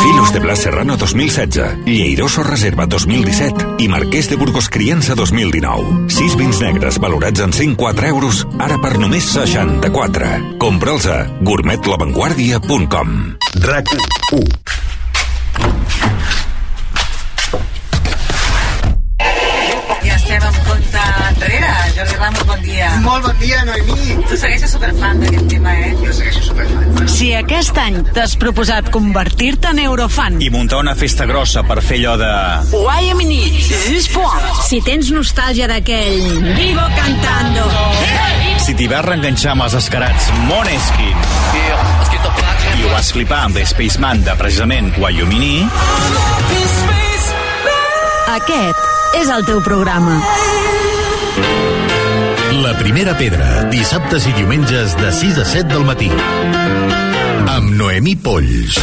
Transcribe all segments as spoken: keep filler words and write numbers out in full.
Filos de Blas Serrano dos mil setze, Lleiroso Reserva dos mil disset i Marquès de Burgos Criança dos mil dinou. Sis vins negres valorats en cent quatre euros, ara per només seixanta-quatre. Compra'ls a gourmet la vanguardia punt com. RAC u. Ja estem en compte enrere. Jordi Ramos, bon dia. Molt bon dia, Noemí. Tu segueixes superfan d'aquest tema, eh? Jo segueixo superfan. Si aquest any t'has proposat convertir-te en eurofan i muntar una festa grossa per fer allò de... Si tens nostàlgia d'aquell Vivo cantando, Si t'hi vas reenganxar amb els escarats Måneskin i ho vas flipar amb l'Spaceman de precisament Wyoming, aquest és el teu programa. La primera pedra, dissabtes i diumenges de sis a set del matí. Amb Noemí Polls.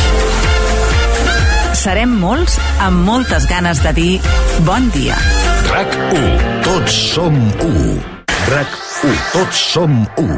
Serem molts amb moltes ganes de dir bon dia. RAC u. Tots som u. RAC u. Tots som u.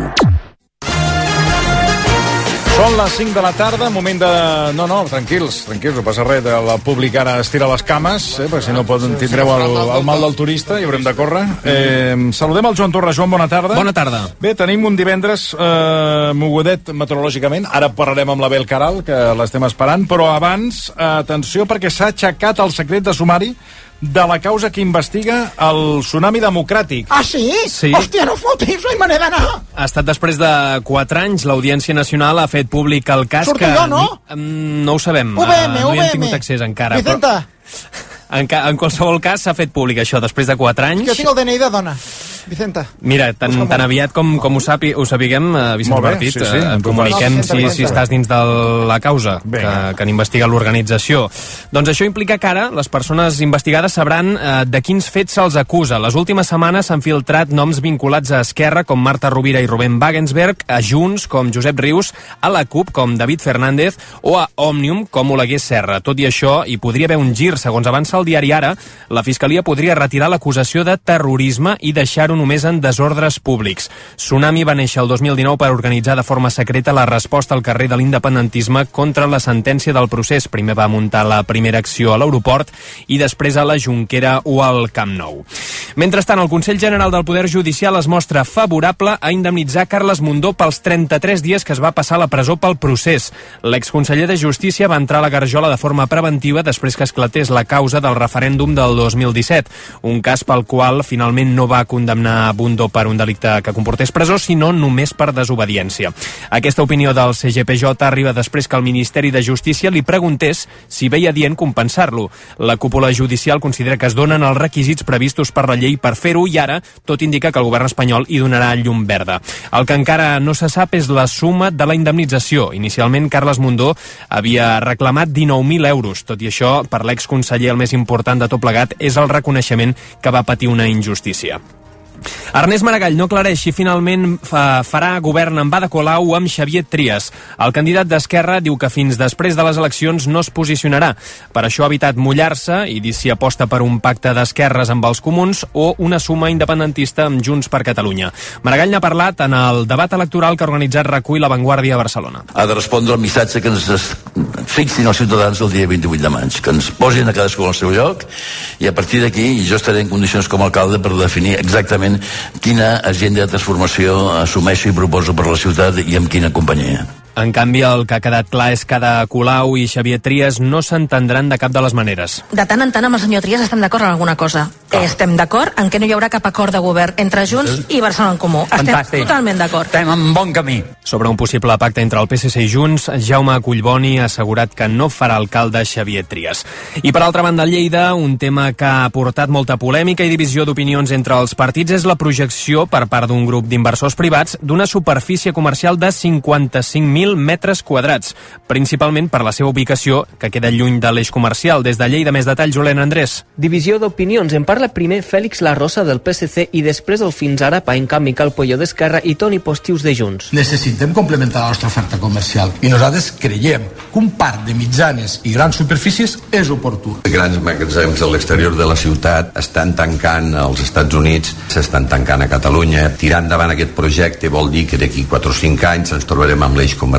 Són les cinc de la tarda, moment de... No, no, tranquils, tranquils, no passa res. El públic ara estira les cames, eh, perquè si no poden, tindreu el, el mal del turista i haurem de córrer. Eh, saludem el Joan Torra. Joan, bona tarda. Bona tarda. Bé, tenim un divendres eh, mogudet meteorològicament. Ara parlarem amb la Bel Caral, que l'estem esperant, però abans, atenció, perquè s'ha aixecat el secret de sumari de la causa que investiga el tsunami democràtic. Ah, sí? Sí. Hòstia, no fotis, no hi manera d'anar. Ha estat després de quatre anys, l'Audiència Nacional ha fet públic el cas Surto que... jo, no? Ni, no ho sabem. U V M, uh, no U V M. hi hem tingut accés encara. Vicenta. Però... En, ca... en qualsevol cas s'ha fet públic això, després de quatre anys. Jo tinc el D N I de dona, Vicenta. Mira, tan, tan aviat com, com ho, sapi, ho sapiguem, uh, Vicent bé, Partit, sí, sí, uh, comuniquem no, Vicenta, si, si estàs dins de la causa que, que n'investiga l'organització. Doncs això implica que ara les persones investigades sabran uh, de quins fets se'ls acusa. Les últimes setmanes s'han filtrat noms vinculats a Esquerra, com Marta Rovira i Rubén Wagensberg, a Junts, com Josep Rius, a la CUP, com David Fernández, o a Òmnium, com Oleguer Serra. Tot i això, hi podria haver un gir. Segons avança el diari Ara, la Fiscalia podria retirar l'acusació de terrorisme i deixar-ho només en desordres públics. Tsunami va néixer el dos mil dinou per organitzar de forma secreta la resposta al carrer de l'independentisme contra la sentència del procés. Primer va muntar la primera acció a l'aeroport i després a la Jonquera o al Camp Nou. Mentrestant, el Consell General del Poder Judicial es mostra favorable a indemnitzar Carles Mundó pels trenta-tres dies que es va passar a la presó pel procés. L'exconseller de Justícia va entrar a la garjola de forma preventiva després que esclatés la causa del referèndum del dos mil disset, un cas pel qual finalment no va condemnar Mundó per un delicte que comportés presó, sinó només per desobediència. Aquesta opinió del C G P J arriba després que el Ministeri de Justícia li preguntés si veia dient compensar-lo. La cúpula judicial considera que es donen els requisits previstos per la llei per fer-ho i ara tot indica que el govern espanyol hi donarà llum verda. El que encara no se sap és la suma de la indemnització. Inicialment, Carles Mundó havia reclamat dinou mil euros. Tot i això, per l'exconseller, el més important de tot plegat és el reconeixement que va patir una injustícia. Ernest Maragall no aclareix si finalment fa, farà govern amb Ada Colau o amb Xavier Trias. El candidat d'Esquerra diu que fins després de les eleccions no es posicionarà. Per això ha evitat mullar-se i dir si aposta per un pacte d'esquerres amb els comuns o una suma independentista amb Junts per Catalunya. Maragall n'ha parlat en el debat electoral que ha organitzat Recull La Vanguardia a Barcelona. Ha de respondre al missatge que ens fixin els ciutadans el dia vint-i-vuit de maig, que ens posin a cadascú al seu lloc i a partir d'aquí jo estaré en condicions com a alcalde per definir exactament quina agenda de transformació assumeixo i proposo per la ciutat i amb quina companyia. En canvi, el que ha quedat clar és que Ada Colau i Xavier Trias no s'entendran de cap de les maneres. De tant en tant amb el senyor Trias estem d'acord en alguna cosa. Ah. Estem d'acord en que no hi haurà cap acord de govern entre Junts i Barcelona en Comú. Estem Fantàstic. Totalment d'acord. Estem en bon camí. Sobre un possible pacte entre el P S C i Junts, Jaume Collboni ha assegurat que no farà alcalde Xavier Trias. I per altra banda, a Lleida, un tema que ha portat molta polèmica i divisió d'opinions entre els partits és la projecció per part d'un grup d'inversors privats d'una superfície comercial de cinquanta-cinc mil metres quadrats, principalment per la seva ubicació, que queda lluny de l'eix comercial. Des de Lleida, més detalls, Julen Andrés. Divisió d'opinions. En parla primer Fèlix La Rosa del P S C i després el fins ara Paenca Miquel Pollo d'Esquerra i Toni Postius de Junts. Necessitem complementar la nostra oferta comercial i nosaltres creiem que un parc de mitjanes i grans superfícies és oportú. Grans magatzems a l'exterior de la ciutat estan tancant als Estats Units, s'estan tancant a Catalunya. Tirar endavant aquest projecte vol dir que d'aquí quatre o cinc anys ens trobarem amb l'eix comercial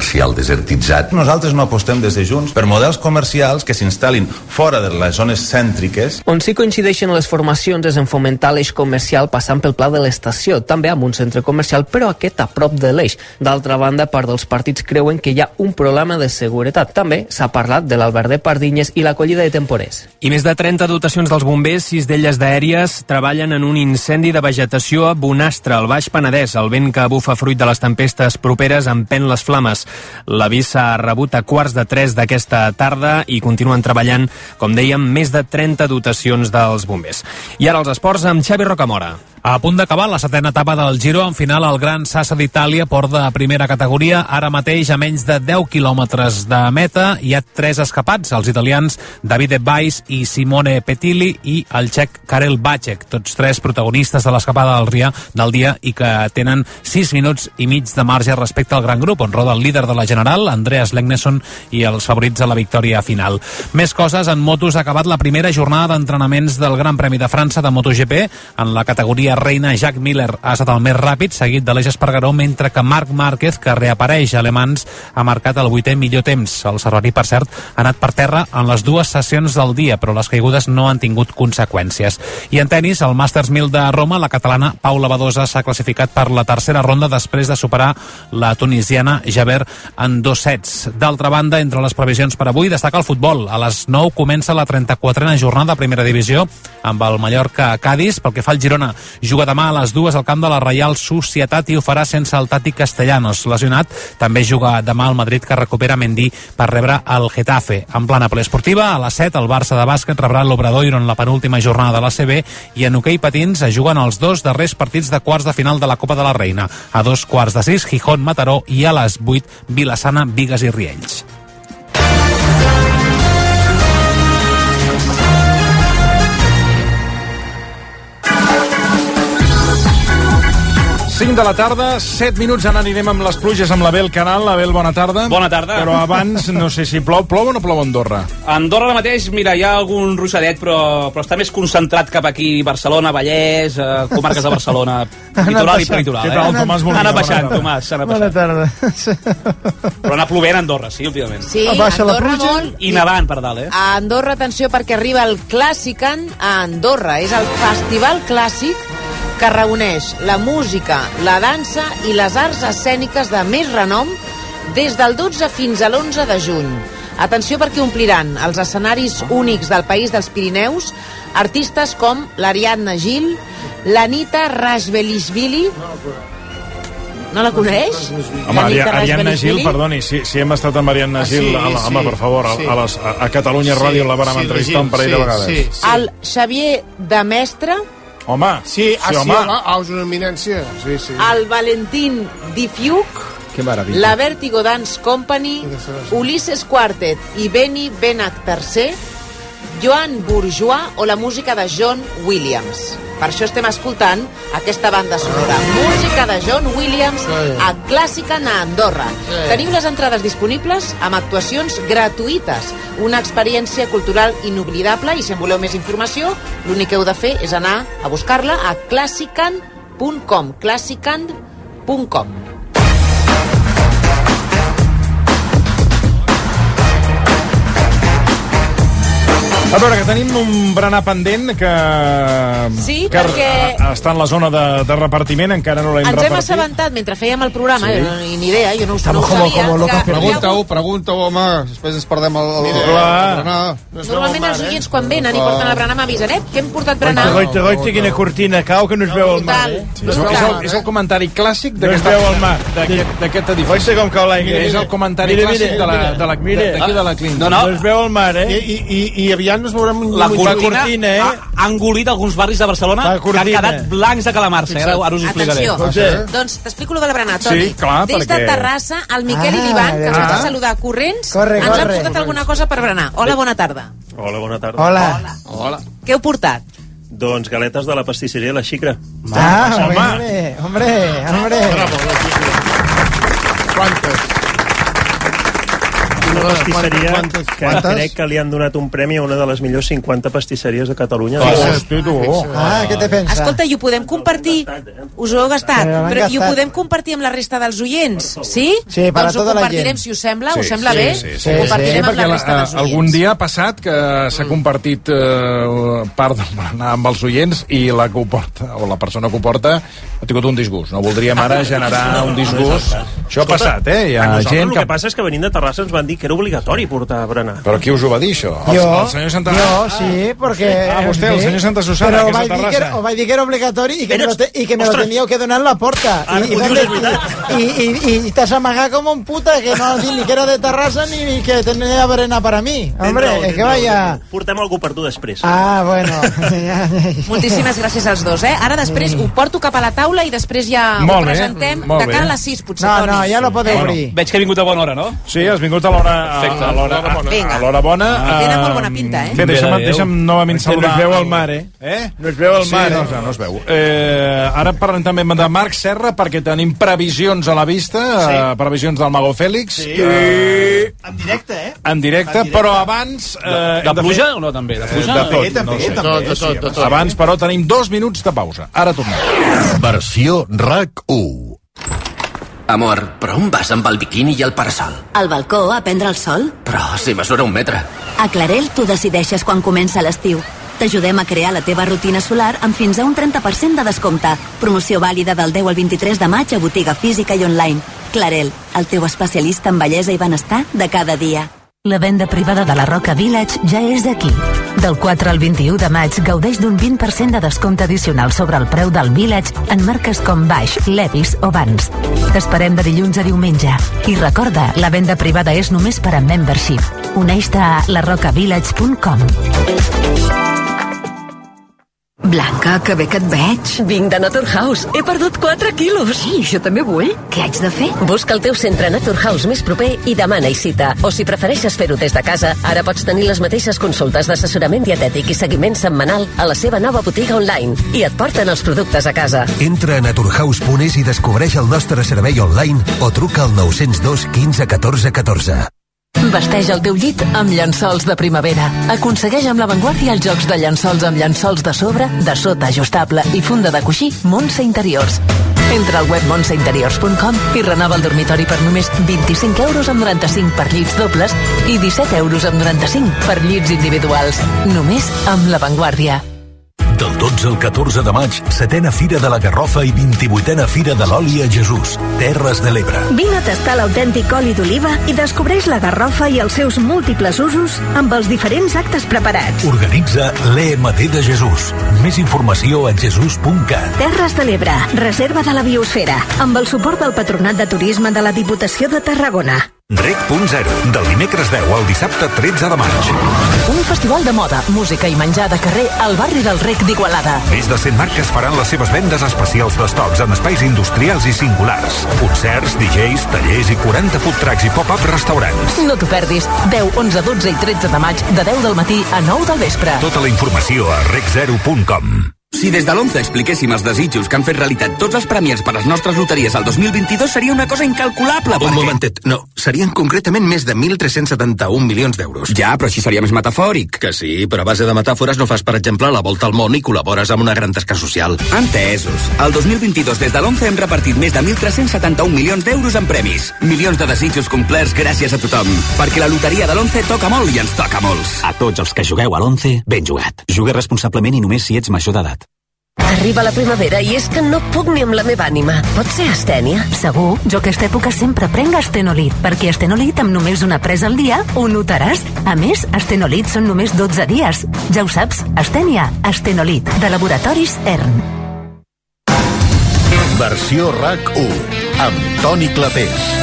comercial desertitzat. Nosaltres no apostem des de Junts per models comercials que s'instal·lin fora de les zones cèntriques. On sí coincideixen les formacions és en fomentar l'eix comercial passant pel pla de l'estació, també amb un centre comercial, però aquest a prop de l'eix. D'altra banda, part dels partits creuen que hi ha un problema de seguretat. També s'ha parlat de l'Albert de Pardinyes i l'acollida de temporers. I més de trenta dotacions dels bombers, sis d'elles d'aèries, treballen en un incendi de vegetació a Bonastre, al Baix Penedès. El vent que bufa fruit de les tempestes properes empèn les flames. L'avís s'ha rebut a quarts de tres d'aquesta tarda i continuen treballant, com dèiem, més de trenta dotacions dels bombers. I ara els esports amb Xavi Rocamora. A punt d'acabar la setena etapa del Giro, en final el Gran Sasso d'Itàlia, port de primera categoria, ara mateix a menys de deu quilòmetres de meta. Hi ha tres escapats, els italians Davide Weiss i Simone Petilli i el txec Karel Vacek, tots tres protagonistes de l'escapada del Ria del dia i que tenen sis minuts i mig de marge respecte al gran grup, on roda el líder de la general, Andreas Legnesson, i els favorits a la victòria final. Més coses, en motos ha acabat la primera jornada d'entrenaments del Gran Premi de França de MotoGP. En la categoria reina, Jack Miller ha estat el més ràpid, seguit d'Aleix Espargaró, mentre que Marc Márquez, que reapareix a Le Mans, ha marcat el vuitè millor temps. El serrarí, per cert, ha anat per terra en les dues sessions del dia, però les caigudes no han tingut conseqüències. I en tenis, el Masters mil de Roma, la catalana Paula Badosa s'ha classificat per la tercera ronda després de superar la tunisiana Jaber en dos sets. D'altra banda, entre les previsions per avui, destaca el futbol. A les nou comença la trenta-quatrena jornada de primera divisió amb el Mallorca-Cádiz. Pel que fa al Girona, juga demà a les dues al camp de la Reial Societat i ho farà sense el Tati Castellanos, lesionat. També juga demà al Madrid, que recupera Mendy per rebre el Getafe. En plana poliesportiva, a les set, el Barça de bàsquet rebrà l'Obradoiro en la penúltima jornada de l'A C B i en hoquei patins es juguen els dos darrers partits de quarts de final de la Copa de la Reina. A dos quarts de sis, Gijón, Mataró, i a les vuit, Vila-sana, Bigues i Riells. cinc de la tarda, set minuts, ara anirem amb les pluges amb l'Abel Canal. Abel, bona tarda. Bona tarda. Però abans, no sé si plou. Plou o no plou a Andorra? A Andorra ara mateix, mira, hi ha algun ruixadet, però, però està més concentrat cap aquí, Barcelona, Vallès, eh, comarques de Barcelona, litoral i peritoral. Què tal, Tomàs Molina? Ha anat baixant, Tomàs, ha anat baixant. Bona tarda. Però ha anat plovent a Andorra, sí, òbviament. Sí, Andorra molt. I nevant per dalt, eh? A Andorra, atenció, perquè arriba el Clàssican a Andorra. És el festival clàssic que reuneix la música, la dansa i les arts escèniques de més renom des del dotze fins a l'onze de juny. Atenció, perquè ompliran els escenaris únics del País dels Pirineus artistes com l'Ariadna Gil, l'Anita Rashvelishvili. No la coneix? Home, Ariadna Gil, perdoni, si, si hem estat amb Ariadna Gil, ah, sí, a, home, sí, per favor, a, sí. a, les, a, a Catalunya sí, Ràdio la vàrem sí, entrevistar un parell sí, de vegades. Sí, sí. El Xavier de Mestre. Home, sí, sí, home. Ah, és una eminència. Sí, sí. El Valentín Difiuc. Que meravella. La Vertigo Dance Company, Ulisses Quartet i Benny Benac tercer, Joan Bourgeois o la música de John Williams. Per això estem escoltant aquesta banda sonora. Música de John Williams a Clàssican a Andorra. Sí. Teniu les entrades disponibles amb actuacions gratuïtes. Una experiència cultural inoblidable i si en voleu més informació, l'únic que heu de fer és anar a buscar-la a clàssican punt com. clàssican punt com. A veure, que tenim un berenar pendent que, sí, que perquè està en la zona de, de repartiment, encara no l'hem repartit. Ens hem assabentat mentre fèiem el programa, sí. eh, ni idea, jo no, no ho como, sabia. Como que pregunta-ho, pregunta-ho, home, després ens perdem el, el, el, el berenar. No normalment els oients quan venen i porten el berenar m'avisen, eh, que hem portat berenar. Goita, goita, quina cortina cau que no es veu el mar. Eh? Sí. És, el, és el comentari clàssic no es veu el mar d'aquest edifici. Goita com cau l'aigua. És el comentari mira, clàssic mira, de la, de la, d'aquí de la clínica. No, no. no es veu el mar, eh? I, i, i aviat nos veurem un... La cortina, cortina eh? ha, ha engolit alguns barris de Barcelona que han quedat blancs de calamarsa. Sí, sí. Ara, ara us ho explicaré. Atenció, doncs t'explico lo de la berenar, Toni. Sí, clar, Des perquè... de Terrassa, el Miquel ah, i l'Ivan, que ens ah. vas saludar corrents, corre, ens corre, han portat corre. alguna cosa per berenar. Hola, bona tarda. Hola, bona tarda. Hola. Hola. Hola. Què heu portat? Doncs galetes de la pastisseria La Xicra. Ah, hombre, hombre, hombre. Bravo, La Xicra. Quantes? una pastisseria Quantes- que quantes? crec que li han donat un premi a una de les millors cinquanta pastisseries de Catalunya. Hosti, tu. Ah, què te pensa? Escolta, i ho podem compartir? Us ho heu gastat? Però l'han Però i ho gastat. podem compartir amb la resta dels oients? Sí? Sí, per a doncs ho tota la compartirem, gent. si us sembla. Sí, us sembla sí, bé? sí, sí, Ho compartirem sí, amb la perquè resta dels eh, algun oients. dia ha passat que s'ha compartit eh, part del berenar amb els oients i la que ho porta, o la persona que ho porta, ha tingut un disgust. No voldríem ara generar un disgust. Això ha passat, eh? Hi ha a nosaltres gent el que... que passa és que venint de Terrassa ens van dir que era obligatori portar berenar. Però qui us ho va dir, això? El, Jo, el senyor Santa... jo, sí, porque... Ah, vostè, el sí. senyor Santa Susana, Però que és vaig de dir que Terrassa. era, ho vaig dir que era obligatori i que, me lo, te, i que me lo Ostres. teníeu que donar en la porta. Ara I, ho i, dius, és i, veritat. i, i, i t'has amagat com un puta que no dit ni que era de Terrassa ni, ni que tenia berenar para mí. Hombre, Tens raó, es tens que raó, vaya... tens raó. Portem algú per tu després. Ah, bueno. Moltíssimes gràcies als dos, eh? Ara després ho porto cap a la taula i després ja Molt ho bé, presentem molt de cara bé. a les sis, potser, No, Toni. no, ja lo podeu Bueno, obrir. veig que he vingut a bona hora, no? Sí, has vingut a l'hora Perfecte. a l'hora a, Vinga. a l'hora bona. Ah, tenen molt bona Eh, pinta, eh? Bé, deixa'm, Adéu. deixa'm novament Que no saludar... es veu el mar, eh? Eh? No es veu el Sí, mar, no, eh? no, no es veu. Eh, ara parlem també de Marc Serra, perquè tenim previsions a la vista, sí. eh, previsions del Mago Fèlix. Sí. Eh, En directe, eh? en directe, però abans... Eh, De hem pluja fer- o no, també? De Eh, pluja? de tot, També, no sé. també, De tot, de tot. Abans, però, tenim dos minuts de pausa. Ara tornem. Versió RAC u. Amor, però on vas amb el biquini i el parasol? Al balcó, a prendre el sol? Però si mesura un metre. A Clarel tu decideixes quan comença l'estiu. T'ajudem a crear la teva rutina solar amb fins a un trenta per cent de descompte. Promoció vàlida del deu al vint-i-tres de maig a botiga física i online. Clarel, el teu especialista en bellesa i benestar de cada dia. La venda privada de la Roca Village ja és aquí. Del quatre al vint-i-u de maig gaudeix d'un vint per cent de descompte addicional sobre el preu del Village en marques com Baix, Levis o Vans. T'esperem de dilluns a diumenge. I recorda, la venda privada és només per a membership. Uneix-te a la roca village punt com. Blanca, que bé que et veig. Vinc de Naturhaus. He perdut quatre quilos. Sí, jo també vull. Què haig de fer? Busca el teu centre Naturhaus més proper i demana-hi cita. O si prefereixes fer-ho des de casa, ara pots tenir les mateixes consultes d'assessorament dietètic i seguiment setmanal a la seva nova botiga online. I et porten els productes a casa. Entra a naturhaus punt es i descobreix el nostre servei online o truca al nou zero dos quinze catorze catorze. Vesteix el teu llit amb llençols de primavera. Aconsegueix amb l'avantguàrdia els jocs de llençols amb llençols de sobre, de sota ajustable i funda de coixí Montse Interiors. Entra al web montse interiors punt com i renova el dormitori per només vint-i-cinc euros amb noranta-cinc per llits dobles i disset euros amb noranta-cinc per llits individuals. Només amb l'avantguàrdia. Del dotze al catorze de maig, setena Fira de la Garrofa i vint-i-vuitena Fira de l'Oli a Jesús, Terres de l'Ebre. Vine a tastar l'autèntic oli d'oliva i descobreix la garrofa i els seus múltiples usos amb els diferents actes preparats. Organitza l'E M D de Jesús. Més informació a jesús punt cat. Terres de l'Ebre, reserva de la biosfera, amb el suport del Patronat de Turisme de la Diputació de Tarragona. Rec punt zero, del dimecres deu al dissabte tretze de maig. Un festival de moda, música i menjar de carrer al barri del Rec d'Igualada. Més de cent marques faran les seves vendes especials d'estocs en espais industrials i singulars. Concerts, D Js, tallers i quaranta food trucks i pop-up restaurants. No t'ho perdis. deu, onze, dotze i tretze de maig, de deu del matí a nou del vespre. Tota la informació a rec zero punt com. Si des de l'onze expliquéssim els desitjos que han fet realitat tots els premiers per les nostres loteries al dos mil vint-i-dos seria una cosa incalculable. Un momentet, no. Serien concretament més de mil tres-cents setanta-un milions d'euros. Ja, però així seria més metafòric. Que sí, però a base de metàfores no fas, per exemple, la volta al món i col·labores amb una gran tasca social. Entesos. El dos mil vint-i-dos des de l'onze hem repartit més de mil tres-cents setanta-un milions d'euros en premis. Milions de desitjos complerts gràcies a tothom. Perquè la loteria de l'onze toca molt i ens toca molts. A tots els que jugueu a l'onze, ben jugat. Juga responsablement i només si ets major d'edat. Arriba la primavera i és que no puc ni amb la meva ànima. Pot ser astènia? Segur, jo aquesta època sempre prenc Astenolit, perquè Astenolit amb només una presa al dia ho notaràs. A més, Astenolit són només dotze dies. Ja ho saps, Astènia, Astenolit, de Laboratoris ERN. Versió RAC u, amb Toni Clapés.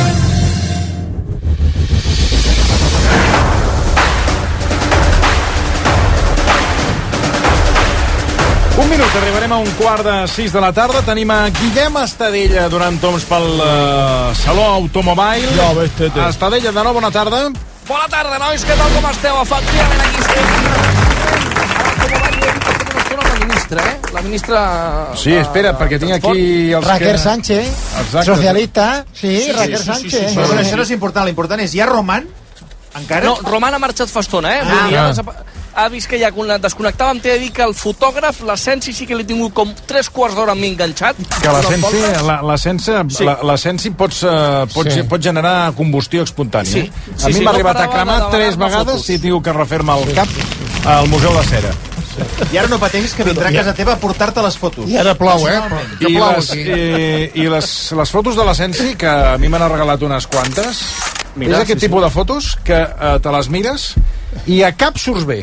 Un minut, arribarem a un quart de sis de la tarda. Tenim a Guillem Estadella donant toms pel uh, Saló Automobile. Ja, vés-te. Estadella, de nou, bona tarda. Bona tarda, nois, què tal com esteu? Efectivament, aquí estem. la ministra, eh? La ministra... Sí, espera, perquè tinc aquí... els Raquel que... Sánchez, Exacte. socialista. Sí, Sí, Raquel sí, sí, Sánchez. sí, sí, sí. Però això no és important, l'important és, hi ha Roman? Encara? No, Roman ha marxat fa estona, eh? Ah. Vull dir, ha, ha vist que ja quan la desconnectàvem t'he de dir que el fotògraf, l'Ascensi, sí que l'he tingut com tres quarts d'hora amb mi enganxat. Que l'Ascensi la, l'Ascensi Sí. la, l'Ascensi pots, uh, pots, Sí. sí. pot generar combustió espontània. Sí. Eh? Sí, a mi sí, m'ha no arribat a parava cremar de tres demanar-me vegades fotos. i tinc que refer-me el cap al Museu de Cera. I ara no pateixis que vindrà a casa teva a portar-te les fotos. I ara plou, eh? Que I, plou les, aquí. i, i les, les fotos de l'Ascensi, que a mi m'han regalat unes quantes, Mira, és aquest sí, tipus sí. de fotos que uh, te les mires i a cap surts bé.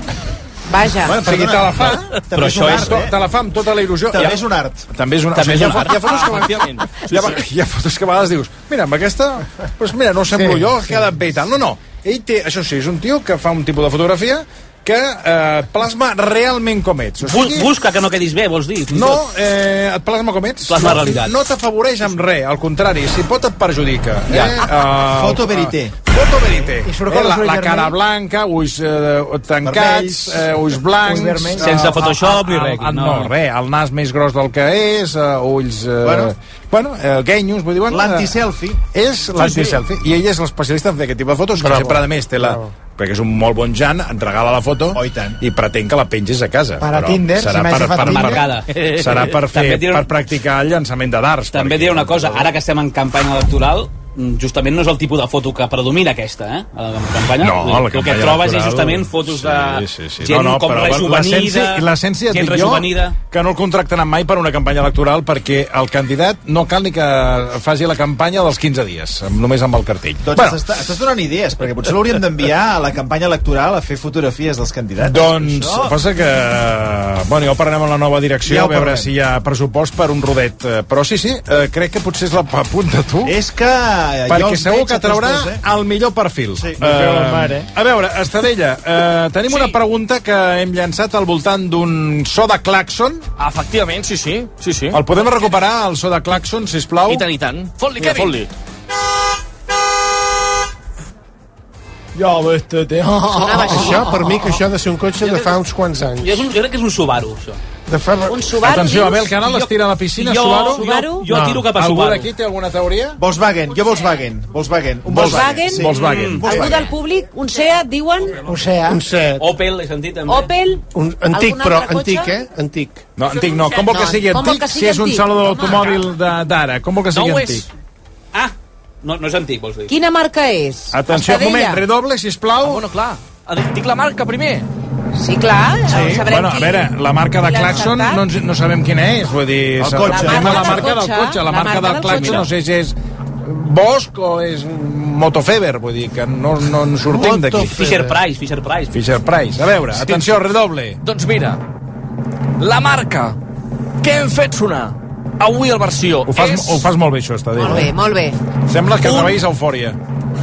Vaja. Bueno, o sigui, te la fa, Però això és... to, te la fa amb tota la il·lusió. També Ja- és un art. També és una... També o sigui, és un hi ha, art. hi ha fotos que... Efectivament. Hi ha, hi ha fotos que a vegades dius, mira, amb aquesta, doncs mira, no semblo Sí, jo, sí. ha quedat bé i tal. No, no, ell té, això sí, és un tio que fa un tipus de fotografia que eh, plasma realment com ets. O Bu sigui, busca que no quedis bé, vols dir? fins i no, tot. eh, et plasma com ets. Plasma no, realitat. No t'afavoreix amb res, al contrari, si pot et perjudica. Ja. Eh? Uh, Foto verité. Foto verité. I surt Eh, amb la, els ulls la cara vermells. blanca, ulls eh, tancats, Vermells. eh, ulls blancs... Ulls vermells. Sense Photoshop ni res, Ah, no. no, res, el nas més gros del que és, eh, ulls... Eh, Bueno. bueno eh, guenyos, vull dir... Bueno, L'antiselfie. eh, És l'antiselfie. I ell és l'especialista en fer aquest tipus de fotos, que Bravo. sempre, a més, té la... Perquè és un molt bon Jan, et regala la foto Oh, i tant. i pretén que la pengis a casa. Per a Però Tinder, serà si mai per, se fa per, Tinder. per, Marcada. serà per, fer, També diré- per practicar el llançament de dards. També et diré una cosa, ara que estem en campanya electoral, justament no és el tipus de foto que predomina aquesta, eh? A la campanya. No, la el que campanya trobes electoral- és justament fotos de Sí, sí, sí. gent no, no, com però rejuvenida, l'essència- L'essència et gent dic jo rejuvenida. que no el contractaran mai per una campanya electoral perquè el candidat no cal ni que faci la campanya dels quinze dies, amb- només amb el cartell. Doncs bueno, estàs, estàs donant idees, perquè potser l'hauríem d'enviar a la campanya electoral a fer fotografies dels candidats. doncs Això- passa que... Bueno, ja ho parlarem amb la nova direcció, Ja ho a veure parlarem. si hi ha pressupost per un rodet. Eh, Però sí, sí, eh, crec que potser és la apunta tu. És que... jo Perquè els segur veig que a tots traurà dos, eh? el millor perfil. Sí. Eh, la mare. a veure, Estadella, eh, tenim Sí. una pregunta que hem llançat al voltant d'un so de claxon. Efectivament, sí, sí. sí, sí. El podem recuperar, el so de claxon, sisplau? I tant, i tant. Fot-li, Vinga, Kevin. fot-li. Ja ves, té. Sonava així. Això, per mi, que això ha de ser un cotxe de fa uns quants anys. Jo, és un, jo crec que és un Subaru, això. De fa... Un Subaru, Atenció, dius? Abel Canal es tira a la piscina, jo, Subaru. Subaru? Jo, jo tiro cap a Algú Subaru. d'aquí té alguna teoria? Volkswagen, jo Volkswagen. Volkswagen. Un Volkswagen? Sí. Volkswagen. Mm, Algú del públic? Un Seat, diuen? O sea, Un set. Opel, he sentit també. Opel? Un antic, Algun però altre cotxe? antic, eh? Antic. No, antic no. Com vol que No, sigui com vol antic que si sigui és un antic? saló Home. d'automòbil de- d'ara? Com vol que sigui No ho antic? és. Ah, no, no és antic, vols dir? Quina marca és? Atenció, un Estadella? moment, redoble, sisplau. Ah, bueno, clar. Dic la marca primer. Sí, clar, sí. sabrem Bueno, a qui. veure, la marca de qui l'ha claxon encertat. no, ens- no sabem quina és. Vull dir, El sa- cotxe. sabem La la marca marca del del cotxe. cotxe. La La marca marca del del claxon cotxe. no sé si és Bosch o és Motofeber. Vull dir que no, no en sortim d'aquí. Motofeber. Fisher Price, Fisher Price. Fisher Price. A veure, atenció, redoble. Doncs mira, la marca que hem fet sonar avui al versió Ho fas, és... ho fas molt bé, això, Estadella. Molt bé, molt bé. Sembla que Un- treballis a Eufòria.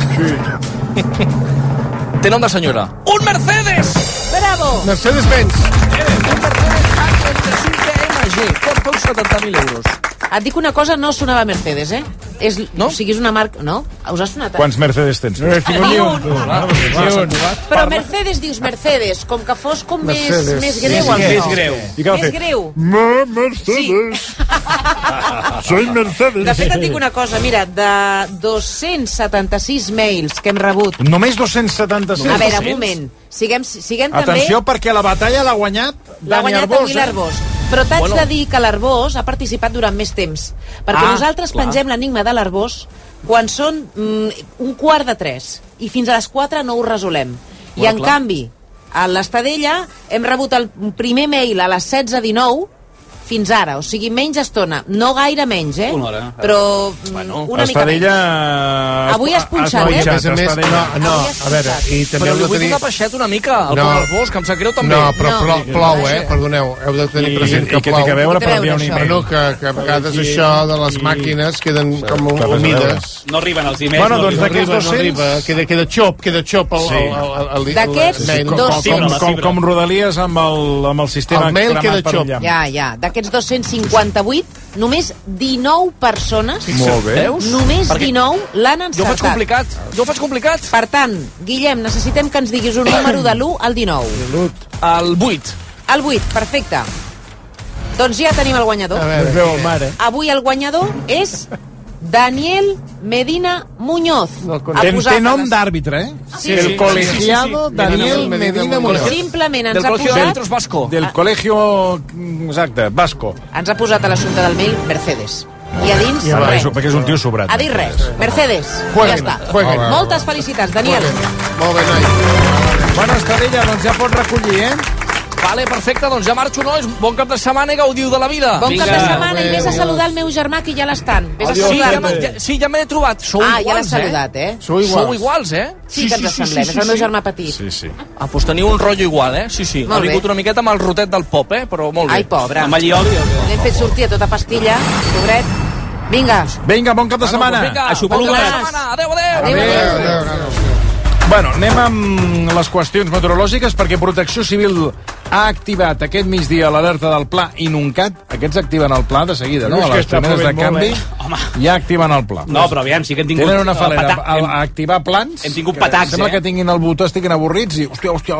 Té nom de senyora. Un Mercedes! Bravo! Mercedes-Benz. Un Mercedes A trenta-cinc E M G. Costa uns setanta mil euros. Et dic una cosa, no sonava Mercedes, eh? És, no? O sigui, és una marca... No? Us ha sonat? Quants Mercedes tens? No, tinc Ni un. tu. Ni un. Però Mercedes dius Mercedes, com que fos com més, Mercedes. més greu. Més el greu. so. Més greu. I què va Més fer? greu. Ma Mercedes. Soy Mercedes. De fet, et dic una cosa, mira, de dos-cents setanta-sis mails que hem rebut... Només dos-cents setanta-sis. A veure, un moment. Siguem, siguem Atenció, també... perquè la batalla l'ha guanyat L'ha Dani guanyat Arbós. avui l'Arbós. Però t'haig Bueno. de dir que l'Arbós ha participat durant més temps. Perquè Ah, nosaltres clar. pengem l'enigma de l'Arbós quan són mm, un quart de tres. I fins a les quatre no ho resolem. I Bueno, en clar. canvi, a l'Estadella hem rebut el primer mail a les setze dinou fins ara, o sigui, menys estona. No gaire menys, eh? Una hora. Però bueno, una mica menys. Estadella... Avui has punxat, eh? A més a més, no, no, Avui has a veure, punxat. i també Però heu li de vull tenir... donar peixet una mica al No. no. Arbós, que em sap greu també. No, però No. plou, plou, eh? Perdoneu, heu de tenir I- present i que què té plou. que veure Què té per a veure enviar un això? email? Bueno, que, que a vegades això de les màquines queden com Clar, res a humides. No arriben els emails. Bueno, no doncs No arriben. d'aquests arriba, no dos-cents... arriba, queda, queda xop, queda xop el, Sí. el, el, el, el, D'aquests el, Com, dos- com, fibra, la com, fibra. com rodalies amb el, amb el sistema El mail cremat queda per xop. un llamp. Ja, ja. D'aquests dos-cents cinquanta-vuit, només dinou persones, Molt bé. Veus? només Perquè dinou l'han Jo ho faig encertat. complicat. Jo ho faig complicat. Per tant, Guillem, necessitem que ens diguis un número de l'u al dinou. El vuit. El vuit, perfecte. Doncs ja tenim el guanyador. A veure, veu el mar, eh? Avui el guanyador és Daniel Medina Muñoz. Té, té nom d'àrbitre, eh? Sí, el sí, colegiado sí, sí, sí. Daniel Medina Muñoz. Simplement ens Del ha Colegio posat... Centros Vasco. Del colegio... Exacte, Vasco. Ens ha posat a l'assumpte del mail Mercedes. I a dins, Ja, res. perquè és un tio sobrat. A dir res. Mercedes, Jueguen, ja està. jueguen. Moltes felicitats, Daniel. Molt bé, noi. Bueno, Estadella, doncs ja pots recollir, eh? Vale, perfecte, doncs ja marxo, nois. Bon cap de setmana i gaudiu de la vida. Bon cap de setmana i vés a saludar el meu germà, que ja l'estan. Vés a Sí, ja, saludar. ja, sí, ja m'he trobat. Sou Ah, ja iguals, l'has saludat, eh? Sou iguals. Sou iguals, eh? Sí que ens assemblem, és el meu germà petit. Sí, sí. Ah, doncs teniu un rotllo igual, eh? Sí, sí. Molt Ha vingut bé. una miqueta amb el rotet del pop, eh? Però molt bé. Ai, pobre. Amb allioli o què? L'hem fet sortir a tota pastilla, pobret. Vinga. Vinga, bon cap de setmana. Vinga, A xupar bon cap de ungles. setmana. Adéu, adéu. Adéu, adéu. Bueno, anem amb les qüestions meteorològiques perquè Protecció Civil ha activat aquest migdia l'alerta del pla Inuncat. Aquests activen el pla de seguida, no? És A que les està primeres de plovent molt, canvi eh? Home. ja activen el pla. No, però aviam, sí que hem tingut... Tenen una falera pata- a, hem- a activar plans. Hem tingut que patacs, Sembla eh? que tinguin el botó, estiguin avorrits i... Hòstia, hòstia...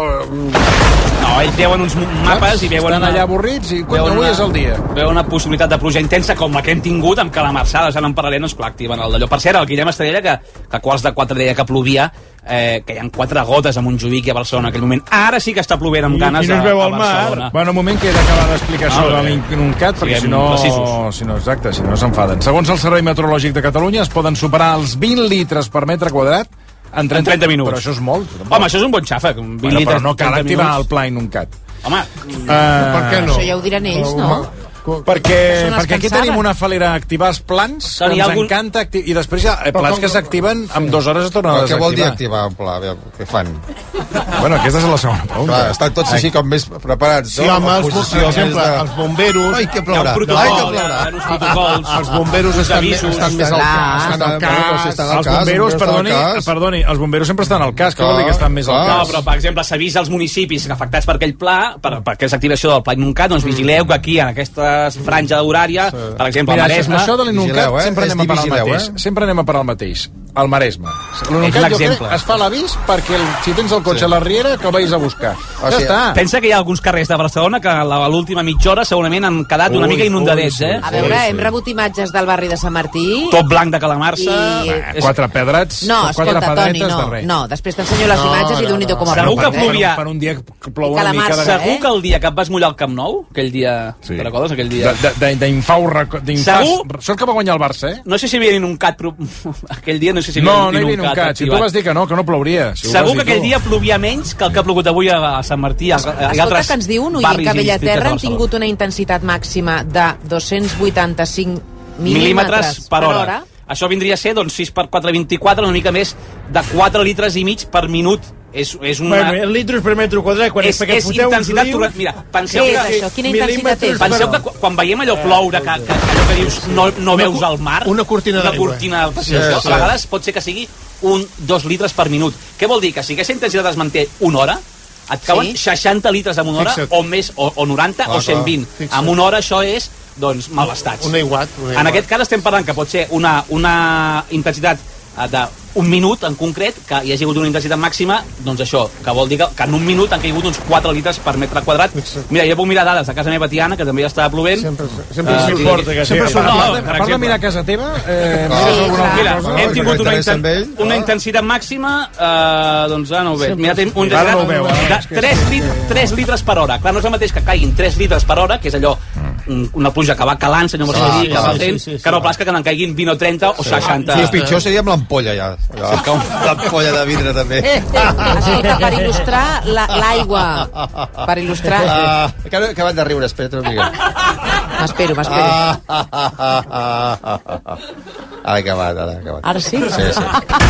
No, ells veuen uns mapes i veuen... Estan allà avorrits i quan avui és el dia. Veuen una possibilitat de pluja intensa com la que hem tingut amb calamarsades, ara en parlaré, doncs clar, activen el d'allò. Per cert, el Guillem Estrella, que, que a quarts de quatre deia que plovia, eh, que hi ha quatre gotes a Montjuïc i a Barcelona en aquell moment. Ara sí que està plovent amb I- ganes i no es a, veu a el mar. Barcelona. Bueno, un moment que he d'acabar l'explicació Ah, de bé. l'Inuncat, perquè Siguem si no, precisos. si no, exacte, si no s'enfaden. Segons el Servei Meteorològic de Catalunya, es poden superar els vint litres per metre quadrat en trenta, En trenta minuts. Però això és molt. Home, això és un bon xàfec. un vint Bueno, però litres, no cal trenta activar minuts. el pla Inuncat. Home, Uh, Per què no? Això ja ho diran ells, no? Perquè, Són els perquè que aquí en saben. tenim una falera a activar els plans, que Toni, ens algun- encanta acti... i després hi ha eh, Però plans com- que s'activen en dues hores es tornen a Però què vol dir desactivar. activar un pla? Aviam, què fan? Bueno, aquesta és la segona pregunta. Clar, estan tots així com més preparats. Sí, home, els, Posició per exemple, més de- els bomberos... Ai, que hi ha plourà. un protocol, Ai, que hi ha plourà. uns protocols. Els bomberos estan, més, avisos. estan més al Clar. cas. Estan al Bueno, però si cas. estan al Els cas, bomberos, estan al perdoni, cas. perdoni, els bomberos sempre estan al cas, que vol dir que estan més al Clar. No, cas. però, per exemple, s'avisa als municipis afectats per aquell pla, per, per aquesta activació del pla Inuncat, doncs vigileu que aquí, en aquesta franja horària, per exemple, Mira, al això, Maresme... això de l'Inuncat Vigileu, eh? sempre És anem a parar el vigileu, mateix. eh? Sempre anem a parar el mateix. Al Maresme. L'Inuncat, És jo crec, l'exemple. es fa l'avís perquè el, si tens el cotxe Sí. a la riera, que el vagis a buscar. Ah, ja sí. està. Pensa que hi ha alguns carrers de Barcelona que a la- a l'última mitja hora segurament han quedat una Ui, mica inundadets, ui, eh? A veure, hem rebut imatges del barri de Sant Martí. Tot blanc de calamarsa. I- Eh, Quatre pedrats, No, quatre escolta, Toni, pedretes no. de res. No, després t'ensenyo les No, imatges i no, déu-n'hi-do no. com a Segur plouen, que eh? plovia. Per un dia que plou I una mica de... calamarsa, Segur eh? que el dia que et vas mullar al Camp Nou, aquell dia... Sí. Te recordes, aquell dia? De- de- D'infau... reco- d'infas- Segur? Sort que va guanyar el Barça, eh? No sé si hi havia inuncat, però aquell dia no sé si hi havia No, no hi havia inuncat un cat. Si tu activat. vas dir que no, que no plouria. Si ho Segur vas que dir aquell tu. dia plovia menys que el que ha plogut avui a Sant Martí. A, a, a Escolta, altres que ens diu un oient barris que a i districtes de Bellaterra han Barcelona. tingut una intensitat màxima de dos-cents vuitanta-cinc mil·límetres per hora. Això vindria a ser, doncs, sis per quatre, vint-i-quatre, una mica més de quatre litres i mig per minut. És, és una... Bueno, en litros per metre quadrat, quan és, perquè és foteu uns intensitat rius... torrent. Mira, penseu Què que... és això? Quina intensitat és? Penseu que quan, quan veiem allò ploure, que, que allò que dius no, no Una veus cu- al mar... una cortina Una d'aigua. cortina... Sí, Sí, això, sí. A vegades pot ser que sigui un, dos litres per minut. Què vol dir? Que si aquesta intensitat es manté una hora, et cauen Sí. seixanta litres en una hora, Fixa't. o més, o, o noranta, Clar, o cent vint. clar, fixa't. En una hora això és, doncs, malestats. Una iguat. Una En iguat. aquest cas estem parlant que pot ser una, una intensitat eh, d'un minut en concret, que hi hagi hagut una intensitat màxima, doncs això, que vol dir que, que en un minut han caigut uns quatre litres per metre quadrat. Mira, jo puc mirar dades de casa meva Tiana, que també ja estava plovent. Sempre, sempre Eh, surt sí, fort, que Sempre sí. surt, No, a part, per de, a part de exemple. mirar a casa teva, eh, Ah, mires sí, alguna clar. Mira, cosa? hem que tingut una, t'interessa inten amb ell, una no? intensitat màxima, eh, doncs ara no ho veig. Mira, tenim un Ara no ho veu, ara, de és que- tres, lit tres litres per hora. Clar, no és el mateix que caiguin tres litres per hora, que és allò, un- una pluja que va calant, senyor Marcelí, que va sí, fent, sí, sí, que no pas que en caiguin vint o trenta o seixanta. Sí, el pitjor seria amb l'ampolla, ja. L'ampolla de vidre, també. Escolta, per il·lustrar la- l'aigua, per il·lustrar... Ah, que han acabat de riure, espera't una mica. M'espero, m'espero. Ah, ah, ah, ah, ah, ah. Ara ha acabat, ara ha acabat. Ara sí? Sí, sí.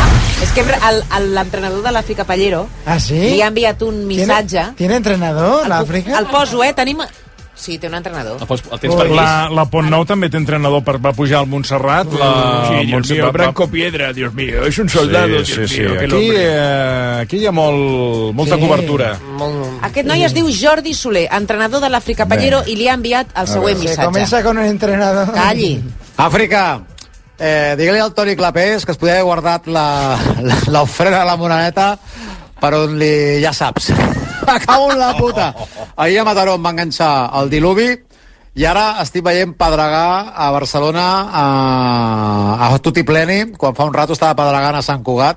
És que el- el- l'entrenador de l'Àfrica Pallero Ah, sí? li ha enviat un missatge. ¿Tiene, ¿tiene entrenador, l'Àfrica? El poso, eh? Tenim... Sí, té un entrenador. El, pots- el tens per aquí. La, la Pont Nou també té entrenador per va pujar al Montserrat. La, Sí, Dios Montse- mío, va- Branco Piedra, Dios mío, es un soldado, Sí, Dios sí, sí. mío, qué Aquí, hombre. eh, aquí hi ha molt, molta Sí, cobertura. molt- Aquest noi es diu Jordi Soler, entrenador de l'Àfrica Pallero, i li ha enviat el següent Se missatge. comienza con el entrenador. Calli. Àfrica, eh, digue-li al Toni Clapés que es podia haver guardat la- la- l'ofrena de la monedeta per on li... ja saps. Acabo en la puta. Ahir a Mataró em va enganxar el diluvi i ara estic veient pedregar a Barcelona a, a tutti pleni, quan fa un rato estava pedregant a Sant Cugat.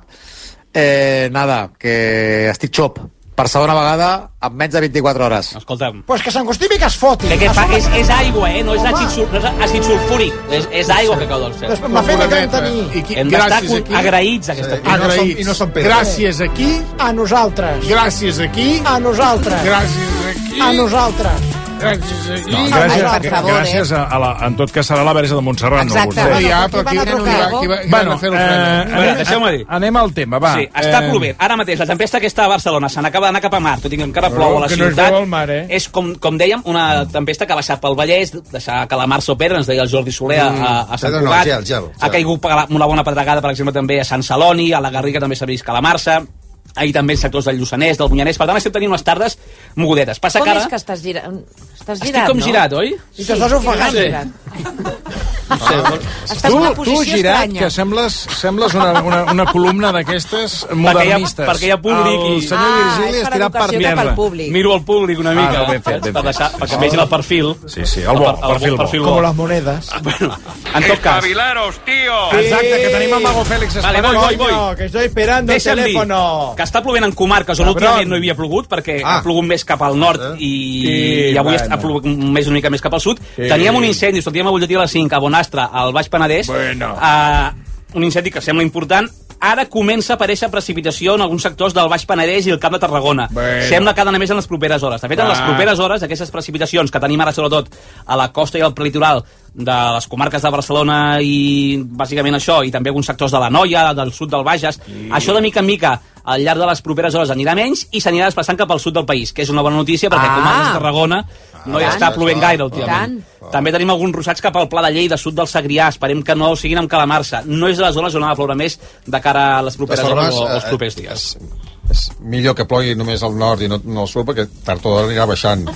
Eh, nada, que estic xop per segona vegada en menys de vint-i-quatre hores. Escolta'm. Pues que s'encostivi que es foti. Que, que fa, és, és aigua, eh? No és àcid, sul, no és àcid sulfúric. És, és aigua que cau del cel. M'ha fet que hem tenir. Hem d'estar agraïts a aquesta sí. Agraïts. I no són pedres. Gràcies aquí. A nosaltres. Gràcies aquí. A nosaltres. Gràcies aquí. A nosaltres. Gràcies aquí. No, gràcies, Ai, per favor, gràcies a, a la, en tot cas serà la Verge de Montserrat. Exacte. No, ja, però aquí, aquí, aquí, aquí bueno, van a fer eh, deixeu-me dir. Anem al tema, va. Sí, està eh, plovent. Ara mateix, la tempesta aquesta a Barcelona se n'acaba d'anar cap a mar, tot i que encara plou a la que ciutat. No és mar, eh? És, com, com dèiem, una tempesta que ha baixat pel Vallès, deixar que la mar s'opera, ens deia el Jordi Soler a, a Sant no, Cugat. no, gel, gel, gel. Ha caigut una bona pedregada, per exemple, també a Sant Celoni, a la Garriga també s'ha vist calamarsa. Ahir també sectors del Lluçanès, del Munyanès. Per tant, estem tenint unes tardes mogudetes. Passa Com que ara... és que estàs girant? Estàs Estic girant, com no? girat, oi? I t'estàs ofegant. Sí. No sé, Estàs en una posició tu, girat, estranya. que sembles, sembles una, una, una columna d'aquestes modernistes. Perquè hi ha públic i... El senyor Ah, Virgili és és per tirat per educació cap mierda. al públic. Miro el públic una mica, Ah, ben fet, ben per fet. deixar, perquè vegin el perfil. Sí, sí, el bo, el perfil, perfil bo. Com les monedes. Bueno, en tot cas... Espabilaros, tío. Exacte, que tenim el Mago Fèlix Vale, esperant. voy, voy, voy. No, que estoy esperando el Deixa'm dir teléfono. que està plovent en comarques on últimament no hi havia plogut, perquè Ah. ha plogut més cap al nord i, Sí, i avui bueno. ha plogut més una mica més cap al sud. Sí. Teníem un incendi, sortíem a butlletí a les cinc a Bonastre, al Baix Penedès. Bueno. Uh, un incendi que sembla important. Ara comença a aparèixer precipitació en alguns sectors del Baix Penedès i el Camp de Tarragona. Bueno. Sembla que ha d'anar més en les properes hores. De fet, en les Ah. properes hores, aquestes precipitacions que tenim ara sobretot a la costa i al prelitoral de les comarques de Barcelona i bàsicament això, i també alguns sectors de la Noia, del sud del Bages, sí. Això de mica en mica al llarg de les properes hores anirà menys i s'anirà desplaçant cap al sud del país, que és una bona notícia perquè Ah. comarques de Tarragona no hi Tant. està plovent gaire últimament. També tenim alguns ruixats cap al Pla de Lleida, sud del Segrià. Esperem que no siguin amb calamarsa. No és de les zones on ha de ploure més de cara a les properes hores o els propers dies. És, és millor que plogui només al nord i no, no al sud, perquè tard o d'hora anirà baixant.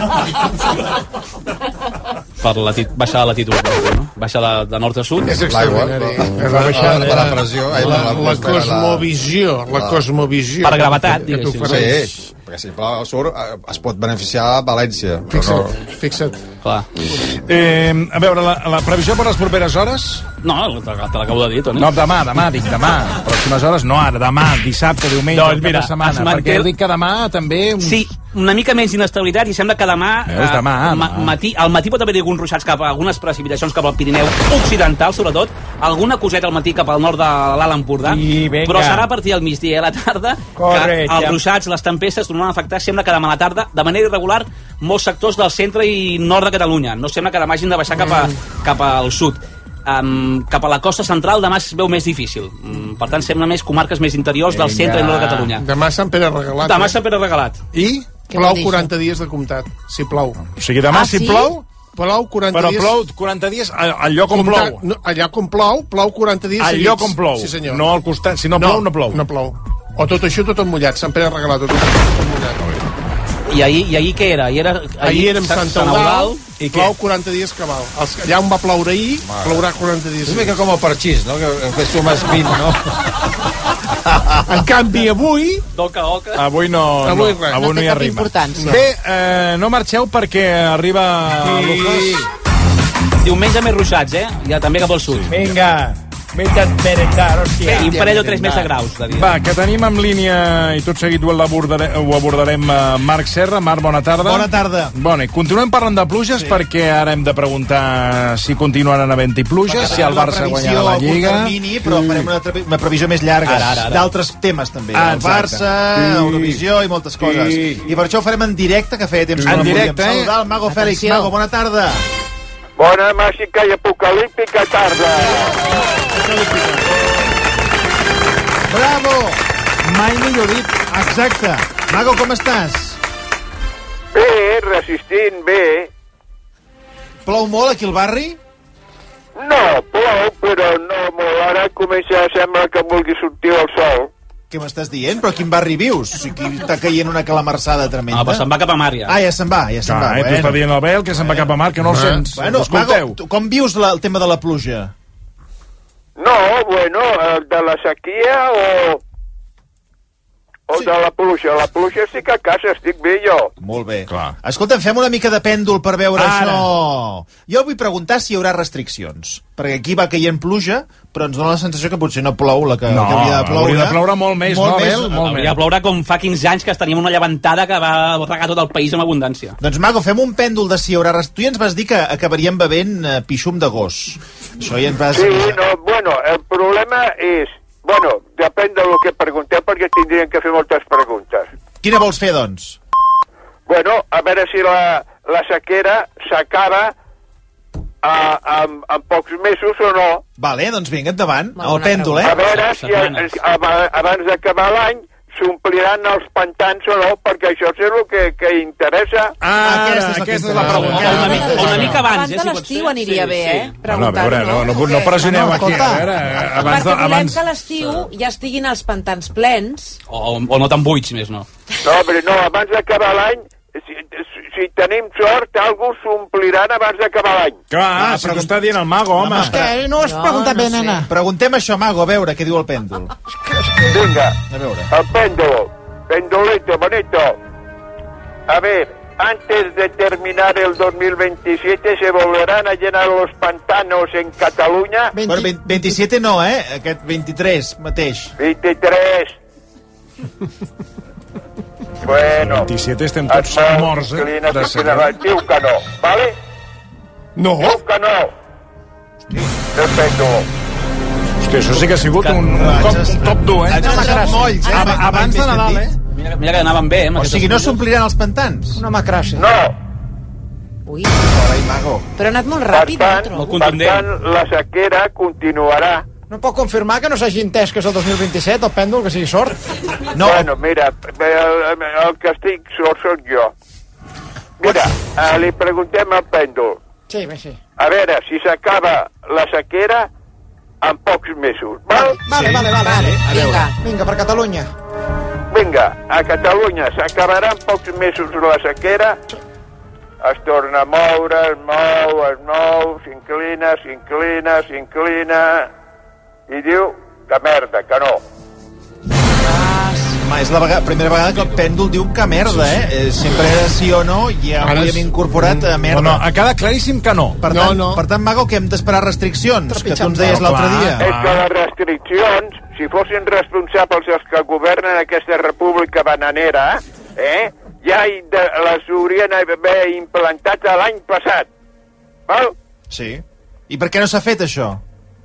Per lati baixar la latitud, no? Baixar de, de nord a sud. És L'aigua, extraordinari. la, la, la, la pressió, ai, La, la, la cosmovisió, la cosmovisió. Per gravetat, que diguéssim. t'ofereix. Sí, perquè si plou al sud eh, es pot beneficiar a València. Però Fixa't, no, fixa't. Clar. Eh, a veure, la, la previsió per les properes hores? No, te, te l'acabo de dir, Toni. No, demà, demà, dic demà. Pròximes hores, no ara, demà, dissabte, diumenge, Doncs cap mira, de setmana. es manté Perquè el- heu dit que demà també... Uns... Sí, una mica menys d'inestabilitat i sembla que demà, Veus, demà, eh, ma demà. matí, al matí pot haver-hi alguns ruixats cap a algunes precipitacions cap al Pirineu occidental, sobretot, alguna coseta al matí cap al nord de l'Alt Empordà, I vinga. però serà a partir del migdia i a la tarda Correcte. que els ruixats, les tempestes tornaran a afectar, sembla que demà a la tarda, de manera irregular, molts sectors del centre i nord de Catalunya. No sembla que demà hagin de baixar cap, a, cap al sud. Um, cap a la costa central demà es veu més difícil. Um, per tant, sembla més comarques més interiors del Vinga. centre i nord de Catalunya. Demà Sant Pere regalat. Demà eh? Sant Pere regalat. I Què plou vol dir quaranta dies de comptat, si plou. O sigui, demà Ah, si sí? plou, Plou quaranta però dies... plou quaranta dies al, al lloc on comptat, plou. No, allà on plou, plou quaranta dies Al seguits. lloc on plou, Sí, senyor. no al costat. Si no plou, no plou. No plou. O tot això, tot mullat. Sant Pere regalat, tot, tot mullat. I ahir, i ahir què era? Ahir, era, Ahir érem Sant- Sant Sant Eudald, I i plou quaranta dies cabal. Els, allà on va ploure ahir, plourà quaranta dies. és una mica com el parxís, no? Que, que sumes vint, no? En canvi, avui... Oca, oca. Avui no, Avui no, res. avui No no té hi cap arriba. importància. Bé, eh, no marxeu perquè arriba Lucas. Diumenge més ruixats, eh? Ja també cap al sud. Vinga, vete a merendar, hòstia. I un parell o tres més de graus, de dia. Va, que tenim en línia, i tot seguit ho abordarem, ho abordarem eh, Marc Serra. Marc, bona tarda. Bona tarda. Bona, i continuem parlant de pluges, sí. perquè ara hem de preguntar si continuaran havent-hi pluges, si el Barça guanyarà la Lliga. Termini, però farem una, tre- una previsió més llarga Ara, ara, ara. d'altres temes també. Ah, el exacte. Barça, Sí. Eurovisió i moltes coses. Sí. I per això ho farem en directe, que feia temps que En no directe, podíem eh? saludar el Mago Fèlix. Atenció. Mago, bona tarda. Bona, màgica i apocalíptica tarda. Bravo! Mai millor dit. Exacte. Mago, com estàs? Bé, resistint, bé. Plou molt aquí al barri? No, plou, però no molt. Ara comença, sembla que vulgui sortir el sol. Què m'estàs dient? Però a quin barri vius? O sigui, aquí està caient una calamarsada tremenda. Ah, però se'n va cap a mar, ja. Ah, ja se'n va, ja se'n va. Ah, i tu està dient el Bel que se'n va cap a mar, que no el sents. Bueno, Escolteu. Mago, tu com vius la, el tema de la pluja? No, bueno, el de la sequia o... O de la pluja. La pluja estic a casa, estic bé jo. Molt bé. Clar. Escolta, fem una mica de pèndol per veure Ara. això. Jo vull preguntar si hi haurà restriccions. Perquè aquí va caient pluja, però ens dona la sensació que potser no plou la que, No, que hauria de ploure. hauria de ploure molt més, molt no, més. Abel? Molt Hauria de ploure com fa quinze anys que teníem una llevantada que va regar tot el país amb abundància. Doncs, Mago, fem un pèndol de si hi haurà... rest- Tu ja ens vas dir que acabaríem bevent eh, pixum de gos. Això ja ens vas... Sí, no, bueno, el problema és... Bueno, depèn del que pregunteu, perquè tindrien que fer moltes preguntes. Quina vols fer, doncs? Bueno, a veure si la, la sequera s'acaba en, en pocs mesos o no. Vale, doncs vinga, endavant. El pèndol, eh? A veure si a- abans d'acabar l'any s'ompliran els pantans o no, perquè això és el que, que interessa. Ah, aquesta és, aquesta és la pregunta. Una mica, una mica abans, Abans eh, de si pot l'estiu ser. aniria bé, eh? Bueno, a veure, no, no, no pressioneu No, aquí. escolta. A veure, abans de, Perquè volem abans... que a l'estiu ja estiguin els pantans plens. O, o no tan buits, més no. No, però no, abans d'acabar l'any, si, si, si tenim sort, algú s'ompliran abans d'acabar l'any. Clar, ah, si t'ho està dient el Mago, home. És que no has preguntat bé, nena. Preguntem això, Mago, a veure què diu el pèndol. Venga, A veure. el péndulo, pendulito, bonito. A ver, antes de terminar el dos mil veintisiete se volverán a llenar los pantanos en Cataluña. Bueno, vint- veintisiete no, eh? Aquest vint-i-tres mateix. veintitrés. Bueno. veintisiete estem tots et morts, eh? inclines de a sequera. quina- Diu que no, vale? No. Diu que no. El péndulo. Hòstia, això sí que ha sigut un, un, cop, un cop dur, eh? Haig deixat molls, eh? Ab- Abans de Nadal, eh? Mira, mira que anaven bé, eh? amb O aquestes sigui, no pluges. s'ompliran els pantans? Una macràcia. No. Ui, Carai, Mago. però ha anat molt Per ràpid, tant, no? per tant, la sequera continuarà. No pot confirmar que no s'hagi entès que és el dos mil vint-i-set, el pèndol, que sigui sort? No. Bueno, mira, el, el que estic sort soc jo. Mira, eh, li preguntem al pèndol. Sí, bé, sí. A veure si s'acaba la sequera en pocs mesos, val? Vale, Sí. vale, vale. Vale, a veure. Vinga, vinga, per Catalunya. Vinga, a Catalunya s'acabarà en pocs mesos la sequera, es torna a moure, es mou, es mou, s'inclina, s'inclina, s'inclina, i diu que merda, que no. Home, és la vegada, primera vegada que el pèndol diu que merda, eh? Eh, Sempre era sí o no, i ja Ara ho és- hem incorporat a merda. No, no, ha quedat claríssim que no. Per No, tant, no. per tant, Mago, que hem d'esperar restriccions, que tu ens Trepitjant. deies No, l'altre clar. dia. És que les restriccions, si fossin responsables els que governen aquesta república bananera, eh, ja hi de, les haurien d'haver implantat l'any passat. Val? Sí. I per què no s'ha fet, això?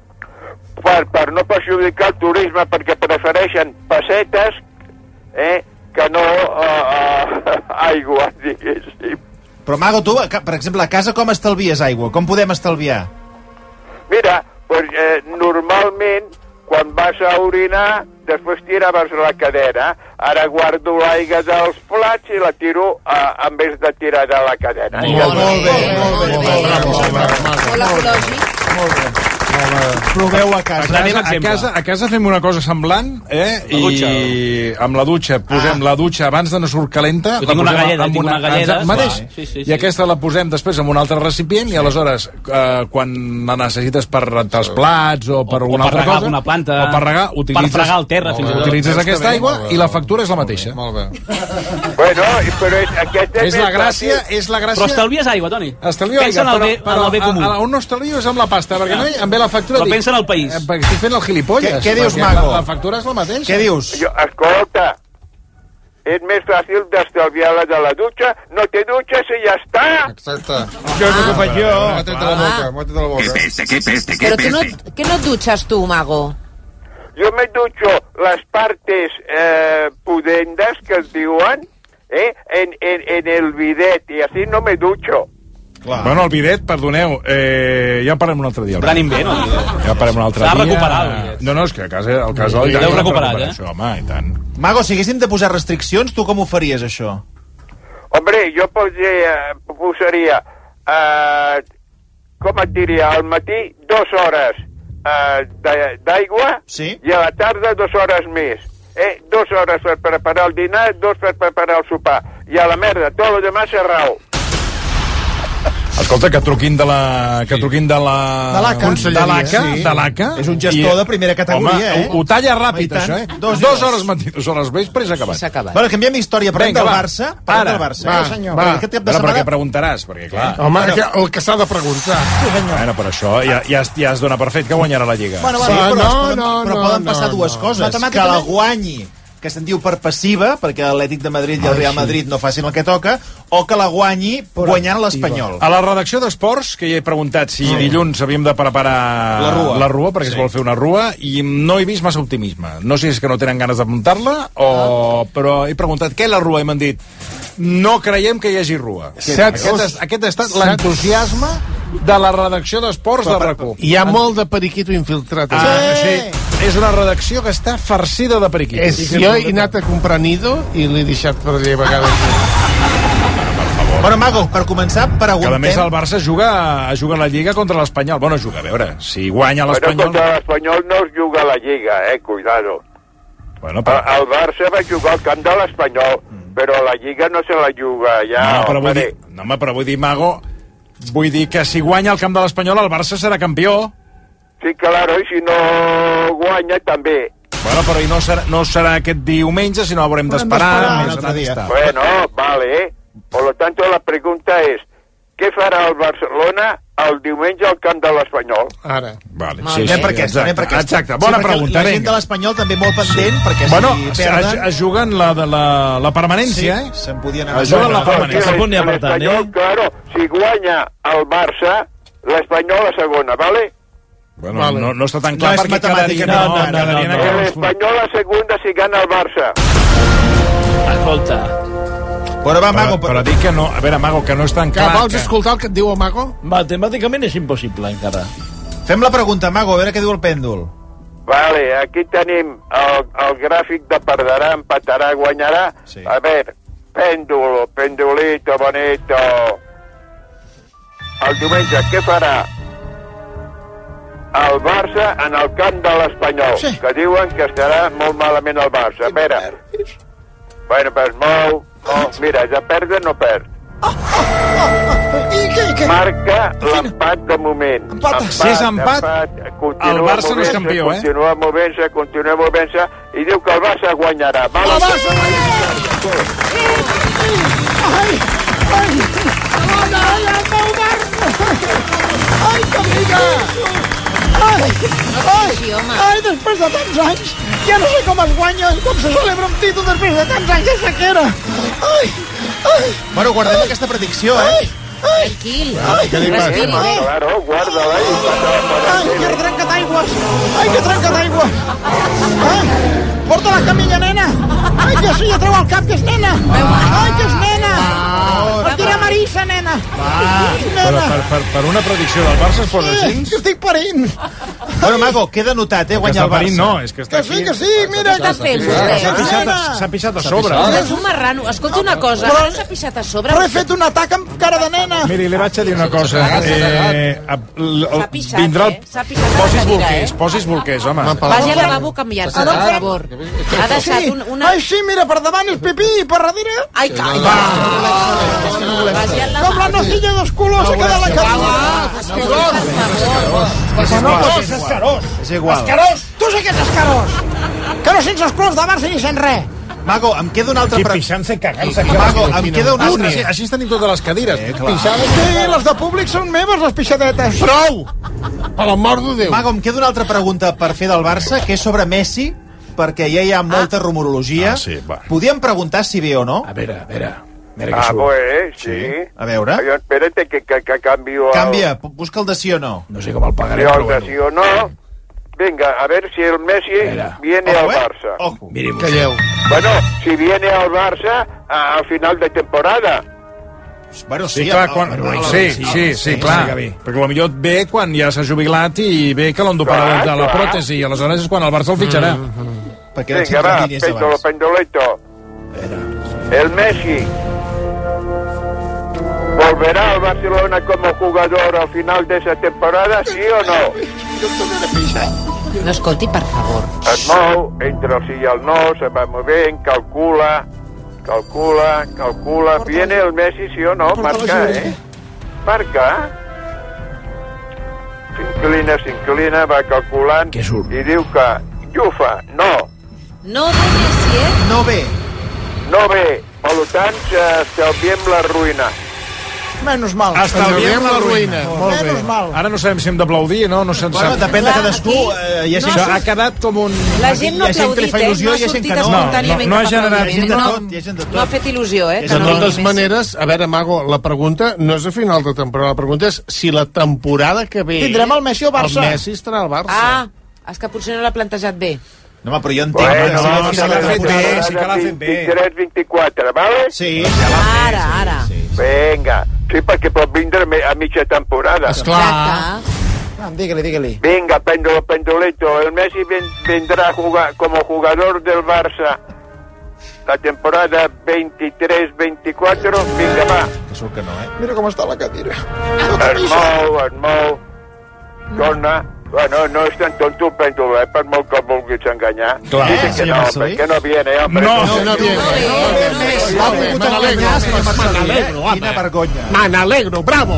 Per, per no perjudicar el turisme, perquè prefereixen pessetes eh, que no uh, uh, aigua, diguéssim. Però, Mago, tu, a ca- per exemple, a casa com estalvies aigua? Com podem estalviar? Mira, pues, eh, normalment, quan vas a orinar, després tiraves la cadena. Ara guardo l'aigua dels plats i la tiro a, en vez de tirar de la cadena. I Molt, ja- molt bé, molt bé. Molt ecològic. Molt bé. Proveu a A casa. casa, a, casa, a casa fem una cosa semblant, eh? La dutxa. I amb la dutxa posem Ah. la dutxa abans de no surt calenta. Jo la tinc una posem galleda, amb tinc una galleda, exacte, mateix. clar. Sí, sí, I sí. aquesta la posem després en un altre recipient, i aleshores, eh, quan la necessites per rentar els plats o per O- o alguna per altra regar cosa, alguna planta, o per regar, utilitzes, per fregar el terra, fins i tot. utilitzes Veus que aquesta bé, aigua molt bé, i la molt bé. factura és la mateixa. Molt bé. Bueno, i- però és, aquesta És la més gràcia, fàcil. és la gràcia... Però estalvies aigua, Toni. Estalvio Pensa aigua, en el bé, però, en el bé però comú. a, a, on no estalvio és amb la pasta, perquè no, em ve la factura... Però dic, pensa en el país. eh, perquè estic fent el gilipolles. Què- què dius, perquè Mago? La, la factura és la mateixa. Què dius? Jo, escolta, és més fàcil d'estalviar la de la dutxa, no te dutxes i ja està. Exacte. Jo no ho faig jo. M'ho ha tret de la boca, m'ho ha tret de la boca. Però tu no, què no et dutxes tu, Mago? Jo me dutxo les partes eh, pudendas que es diuen eh, en, en, en el bidet i així no me dutxo. Clar. Bueno, el bidet, perdoneu, eh, ja parlem un altre dia. Gran invent, no? Ja parlem un altre S'ha dia. de recuperar, el bidet. No, no, és que a casa, al casal... Sí, ja l'heu hem recuperat, eh? Això, home, i tant. Mago, si haguéssim de posar restriccions, tu com ho faries, això? Hombre, jo posaria, posaria eh, com et diria, al matí dues hores eh, de- d'aigua Sí. i a la tarda dues hores més. Eh, dues hores per preparar el dinar, dos per preparar el sopar. I a la merda, tot el demás cerrau. Escolta, que truquin de la... que truquin de la... De l'ACA. De l'ACA, Sí. de l'ACA. És un gestor de primera categoria, home, eh? Ho, ho talla ràpid, Home, i tant. això, eh? Dos Dues hores. hores matí, dues hores vespre i s'ha acabat. S'ha acabat. Bueno, canviem història, parlem Vinga, del va. Barça. Parlem Ara. del Barça. Va, Sí, senyor. va. Perquè aquest cap de Bueno, però què setmana... preguntaràs? Perquè, clar... Home, Bueno. que, el que s'ha de preguntar. Bueno, per això ja, ja, es- ja es dona per fet que guanyarà la Lliga. Bueno, Sí, va, però, no, es poden, no, però no, poden no, passar no. dues coses. Que la Matemàticament- guanyi, que se'n diu per passiva, perquè l'Atlètic de Madrid i el Real Madrid no facin el que toca, o que la guanyi guanyant l'Espanyol. A la redacció d'Esports, que ja he preguntat si dilluns havíem de preparar La rua. la rua perquè Sí. es vol fer una rua, i no he vist massa optimisme. No sé si és que no tenen ganes d'apuntar-la, o... però he preguntat què la rua, i m'han dit no creiem que hi hagi rua. Set- Aquest, és, aquest ha estat l'entusiasme de la redacció d'Esports de RAC u. Hi ha molt de periquito infiltrat. Ah, sí. És una redacció que està farcida de periquitos. És, jo he anat a comprar nido i l'he deixat per allà a vegades. Bueno, Mago, per començar, Que a preguntem... més el Barça juga, juga a la Lliga contra l'Espanyol. Bueno, juga, a veure, si guanya Bueno, l'Espanyol... contra l'Espanyol no es juga a la Lliga, eh, cuidado. Bueno, però... El Barça va jugar al camp de l'Espanyol, però la Lliga no se la juga ja. No, però vull home. dir, no, home, però vull dir, Mago, vull dir que si guanya el camp de l'Espanyol, el Barça serà campió. Sí, claro, i si no guanya, també. Bueno, però i no serà, no serà aquest diumenge, sinó haurem d'esperar. d'esperar un més altre dia. serà Bueno, vale. Por lo tanto, la pregunta es, ¿qué farà el Barcelona el diumenge al camp de l'Espanyol? Ara. Vale, Sí, anem per aquesta, anem per aquesta. Exacte, bona sí, pregunta, La gent vinga. de l'Espanyol també molt pendent, sí. perquè Bueno, si es, perden... es juguen la, de la, la permanència, Sí, eh? se'n podien anar... Es juguen la Perquè permanència. l'Espanyol, claro, si guanya el Barça, l'Espanyol a segona, ¿vale? Bueno, Vale. no, no està tan No clar és perquè quedaria, matemàticament, no, no, no, quedaria en no, no. aquells punts. L'Espanyol a segunda si gana el Barça. Escolta, Bueno, va, Però, Mago, però dic que no, a veure, Mago, que no és tan Que clar. vols escoltar el que et diu el Mago? matemàticament és impossible encara. fem la pregunta, Mago, a veure què diu el pèndol. Vale, aquí tenim el, el gràfic de perderà, empatarà, guanyarà. Sí. A ver, péndulo, pendulito, bonito. El diumenge, què farà el Barça en el camp de l'Espanyol? Sí. Que diuen que estarà molt malament el Barça. A veure, bueno, pues mou, mou. Mira, ja perd no perd. I què, i què? Marca l'empat de moment. Empat. Si és empat, continua el Barça no és movent-se, campió, eh? Continua movent-se, continua movent-se, i diu que el Barça guanyarà. Val? El Barça Ai, ai, ai, ai, el meu Barça! Ai, que mica! Ai, ai, Sí, home. ai, després de tants anys, ja no sé com es guanya i com se celebra un títol després de tants anys de sequera. Ai, ai, Bueno, guardem aquesta predicció, eh? Tranquil. Què li passa? Respiri bé. Claro, guarda-la i ai, que he trencat aigües! Ai, que he trencat aigües! Ai, porta la camilla, nena! Ai, que sí, ja treu el cap, que és nena! Ai, que és nena! Es tira Marisa, nena! Però Nena! per, per, per una predicció del Barça es posa Sí, així? que estic parint! Bueno, Mago, queda notat, eh, Que guanyar està el Barça. parint, no, és que està Que sí, aquí. que sí, mira! Què està fent S'ha vostè? pixat, a- s'ha pixat a sobre. És un marrano. Escolta una cosa, Però- ara s'ha pixat a sobre. Però he fet un atac amb cara de nena! Miri, li vaig a dir una cosa. Eh, a- l- S'ha pixat, vindrà el... eh? S'ha pixat a la Posis cadira, bolquers, eh? posis bolquers, home. Vagi al lavabo a canviar-se, per favor. Ha deixat Sí. un, una... Ai, sí, mira, per davant és pipí i per darrere... Ai, calla. Vagi al Com la lavabo. nocilla dos colors que queda la cadira. És igual. És igual. Escarós! Tu sí que ets escarós! Que no sents els colors de Barça ni sents res! Mago, em queda una altra... Aquí pre- pixant-se i cagant-se. Mago, em queda una altra... Així, així tenim totes les cadires. Eh, Sí, les de públic són meves, les pixadetes. Prou! Per l'amor de Déu. Mago, em queda una altra pregunta per fer del Barça, que és sobre Messi, perquè ja hi ha molta rumorologia. Ah, sí, va. Podíem preguntar si ve o no? A veure, a veure. Mira que Ah, surt. pues, sí. A veure. Ay, espérate que, que, que cambio... el- Canvia, pu- busca el de sí o no. No sé com el pagaré, Yo però el de bueno. sí o no. Venga, a ver si el Messi Espera. viene Ojo, al eh? Barça. Ojo. Miri, Calleu. Bueno, si viene al Barça a- al final de temporada. Bueno, Sí, sí, clar, a- quan... a- a- sí, sí, sí, sí, clar. Perquè potser ve quan ja s'ha jubilat i ve que l'han d'operar Clar, de la clar. pròtesi i aleshores és quan el Barça el fitxarà. perquè eren Venga, va, cinc línies péndolo, abans. pendolito. El Messi volverá al Barcelona como jugador al final de esa temporada, ¿sí o no? No escolti, per favor. Es mou entre el sí y el no, se va movent, calcula, calcula, calcula. Viene el Messi, sí o no, marca, eh? marca, s'inclina, s'inclina, va calculant i diu que llufa, no. No ve Messi, eh? No ve. No ve. Per tant, estalviem la ruïna. Menys mal. Estalviem la ruïna. Molt bé. Mal. Ara no sabem si hem d'aplaudir, no? No se'n bueno, sap. Depèn de cadascú. Eh, no, no. Ha quedat com un... La gent no ha aplaudit, eh? No ha sortit espontàniament. No ha generat... No, no ha fet il·lusió, eh? De totes maneres, a veure, Mago, la pregunta no és a final de temporada, la pregunta és si la temporada que ve... Tindrem el Messi o Barça? El Messi estarà al Barça. Ah, és que potser no l'ha plantejat bé. No, home, però jo entenc bueno, que no, si l'ha fet bé, sí que l'ha fet bé. vint-i-tres vint-i-quatre, vale? Sí. Ara, ara. Vinga. Sí, perquè pot vindre a mitja temporada. Esclar. Dígale, dígale. Vinga, péndulo, pendulito. El Messi vendrá jugar como jugador del Barça la temporada veintitrés veinticuatro. Vinga, va. Que surt que no, eh? Mira com està la cadira. Es mou, es mou. Torna. Bueno, no és tan tonto el pèndol, eh? Per molt que vulguis enganyar. Clar, dice que no, que no viene, hombre. No, no, no viene. Me n'alegro, home. Quina vergonya. Me n'alegro, bravo.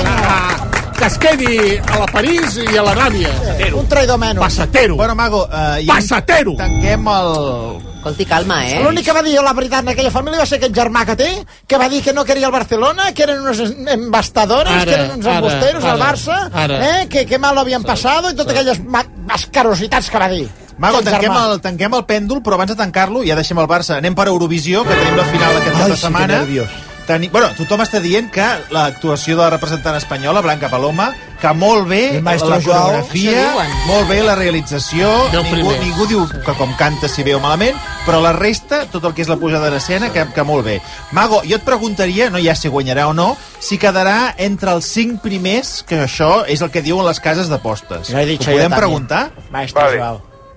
Que es quedi a la París i a l'Aràbia. Un traïdor menys. Passatero. Bueno, Mago, eh, Passatero. Tanquem el... Escolti, calma, eh? L'únic que va dir la veritat en aquella família va ser aquest germà que té, que va dir que no queria el Barcelona, que eren unos embastadores, ara, que eren uns embusteros al Barça, ara. eh? que, que mal lo havien passat i totes aquelles mascarositats que va dir. Mago, tanquem el, tanquem el pèndol, però abans de tancar-lo, ja deixem el Barça. Anem per Eurovisió, que tenim la final aquest cap de setmana. Teni... Bueno, tothom està dient que l'actuació de la representant espanyola, Blanca Paloma, que molt bé la coreografia, molt bé la realització, ningú, ningú diu que com canta si bé o malament, però la resta, tot el que és la pujada en escena, que, que molt bé. Mago, jo et preguntaria, no ja si guanyarà o no, si quedarà entre els cinc primers, que això és el que diuen les cases d'apostes. Ho podem preguntar? Vale.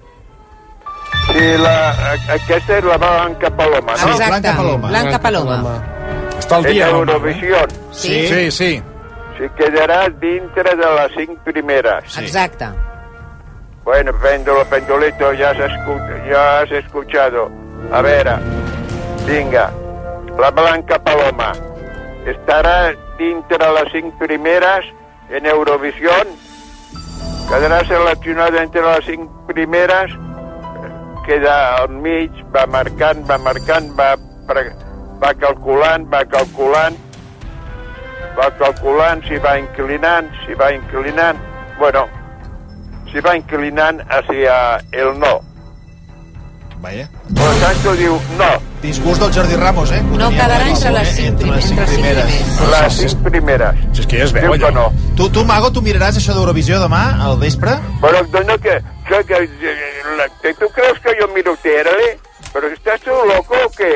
Sí, la, aquesta és la Blanca Paloma, no? Exacte, Blanca Paloma. Blanca Paloma. Està al dia, en Eurovisió. Sí, sí, sí. Si quedarà dintre de les cinc primeres. Sí. Exacte. Bueno, péndulo, pendulito, ya has, escuch ya has escuchado. A ver, venga, la Blanca Paloma estarà dintre de les cinc primeres en Eurovisió. Quedarà seleccionada entre les cinc primeres, queda al mig, va marcant, va marcant, va... va calculant, va calculant, va calculant, si va inclinant, si va inclinant, bueno, si va inclinant hacia el no. Vaya. Per tant, diu no. Disgust del Jordi Ramos, eh? No quedarà entre les cinc primeres. Les cinc primeres. Si és que ja es veu, diu que no. Tu, tu, Mago, tu miraràs això d'Eurovisió demà, al vespre? Però no, que, que, que, que tu creus que jo miro tele? Però estàs tu loco o què?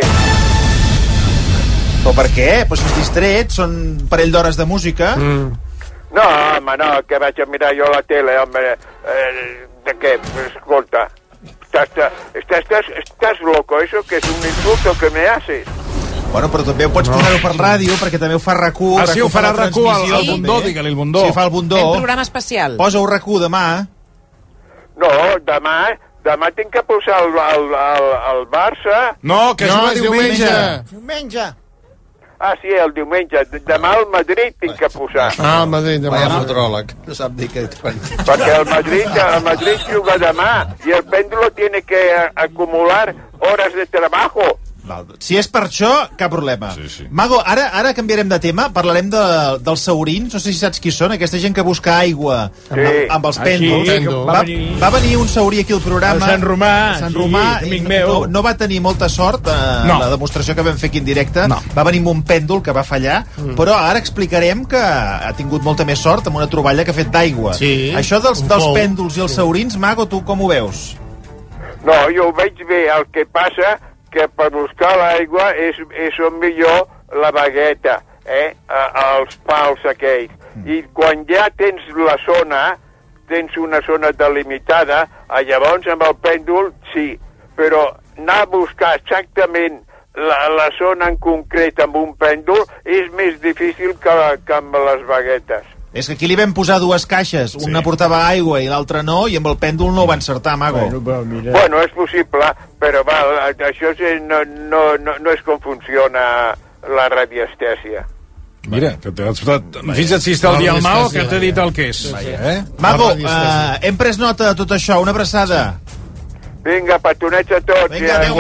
O per què? Pues és distret, són un parell d'hores de música. Mm. No, home, no, que vaig a mirar jo la tele, home. Eh, de què? Escolta, estàs, estàs, estàs, estàs loco, eso que és un insulto que me haces. Bueno, però també ho pots no. posar-ho per ràdio, perquè també ho fa R A C U. Ah, sí, ho farà R A C U al sí? Bundó, digue-li el Bundó. Sí, fa el Bundó. Fem programa especial. Posa-ho R A C U demà. No, demà... Demà tinc que posar el, el, el, el Barça... No, que no, és diumenge. Diumenge. Ah, sí, el diumenge. Demà el Madrid tinc que posar. Ah, el Madrid, demà. Vaya futuròleg. No sap dir què... Perquè el Madrid, el Madrid juga demà i el péndulo tiene que acumular horas de trabajo. Val. Si és per això, cap problema. Sí, sí. Mago, ara, ara canviarem de tema, parlarem de, dels saurins, no sé si saps qui són, aquesta gent que busca aigua sí. amb, amb els pèndols. Aquí, va, va venir un saurí aquí al programa. El Sant Romà. Sant sí, Romà, amic meu. no, no va tenir molta sort eh, no. la demostració que vam fer aquí en directe. No. Va venir amb un pèndol que va fallar, mm. però ara explicarem que ha tingut molta més sort amb una troballa que ha fet d'aigua. Sí, això dels, dels pèndols i els saurins, Mago, tu com ho veus? No, jo ho veig bé. El que passa que per buscar l'aigua és, és millor la bagueta, eh? Els pals aquells. I quan ja tens la zona, tens una zona delimitada, llavors amb el pèndol, sí, però anar a buscar exactament la, la zona en concret amb un pèndol és més difícil que, que amb les baguetes. És que aquí li vam posar dues caixes, sí. Una portava aigua i l'altra no, i amb el pèndol no ho va encertar, Mago. Bueno, va, mira. Bueno, és possible, però va, això és, no, no, no, no és com funciona la radiestèsia. Mira, que t'has posat... Fixa't si està el dia al Mao, que t'he dit el que és. Eh? Mago, uh, hem pres nota de tot això. Una abraçada. Vinga, petonets a tots. Vinga, adéu,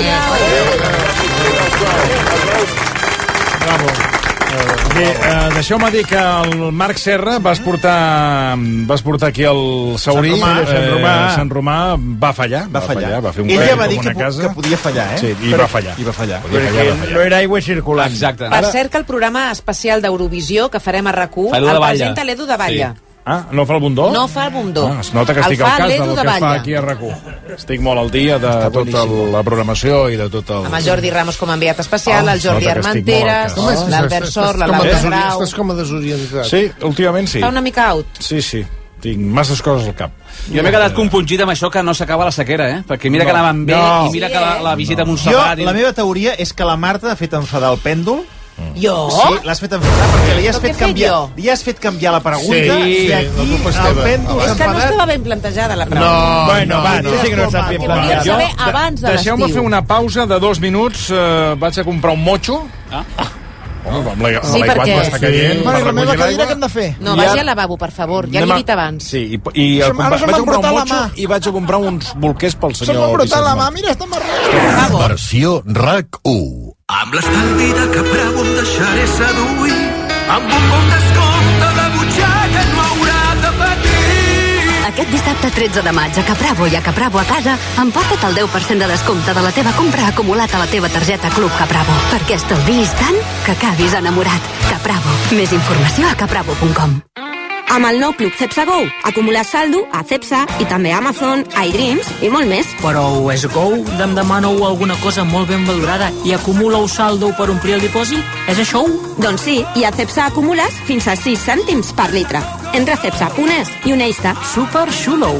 Bravo. Bé, eh, deixeu-me dir que el Marc Serra vas portar, vas portar aquí el Saurí. Sant Romà, eh, Sant Romà. Sant Romà va fallar. Va fallar. Va fer un Ella va dir com que, una casa. que podia fallar, eh? Sí, i Però, va fallar. I va fallar. Podia fallar, va fallar. No era aigua circulant. Exacte. Per cert, que el programa especial d'Eurovisió que farem a RAC u Fa l'Edu de el Batlle. presenta l'Edu de Batlle. Sí. Ah, no fa el bundó? No fa el bundó. Ah, es nota que estic El fa al cas l'Edu del de que es fa Batlle. aquí a RAC u. Estic molt al dia de tota la programació i de tot el... Amb el Jordi Ramos com a enviat especial, Oh, el Jordi nota que estic Armenteres, molt al cas. l'Albert Sor, la com a Laura desori- Grau... Estàs com a desorientat. Sí, últimament sí. Fa una mica out. Sí, sí. Tinc masses coses al cap. Jo m'he quedat compungit amb això que no s'acaba la sequera, eh? Perquè mira No. que anaven bé No. i mira que la, la visita a Jo, Montserrat... i- la meva teoria és que la Marta ha fet enfadar el pèndol. Jo? Sí, l'has fet enfadar perquè li has Però què fet he fet canviar, jo? li has fet canviar la pregunta Sí, i la aquí culpa és el teva. pèndol s'ha És que no enfadat. estava ben plantejada la pregunta. No, Bueno, no, va, no. tu sí que no saps bien Que volíem plantejar. saber abans de Deixeu-me l'estiu. fer una pausa de dos minuts. Eh, vaig a comprar un motxo. Ah. Oh, amb la, Sí, amb la perquè- I quatre està caient. Bueno, per i la meva recollir cadira l'aigua. què hem de fer? No, I vagi ara- al lavabo, per favor. Ja Anem l'he a- dit abans. Sí, i, i Ara el, se m'ha vaig a comprar embrutat un la motxo mà. i vaig a comprar uns bolquers pel Se senyor m'ha embrutat Vicenç la Mas. mà, mira, està marró. Versió RAC u. Amb l'estalvi de Capravo em deixaré seduir, amb un bon descompte de butxaca no haurà de patir. Aquest dissabte tretze de maig a Capravo i a Capravo a casa, emporta't el deu per cent de descompte de la teva compra acumulat a la teva targeta Club Capravo. Perquè estalviïs tant que acabis enamorat. Capravo. Més informació a capravo punt com. Amb el nou Club Cepsa Go, acumular saldo a Cepsa i també a Amazon, iDreams i molt més. Però a U S Go em demaneu alguna cosa molt ben valorada i acumuleu saldo per omplir el dipòsit? És això? Doncs sí, i a Cepsa acumules fins a sis cèntims per litre. Entra a cepsa punt es i uneix-te. Super xulo!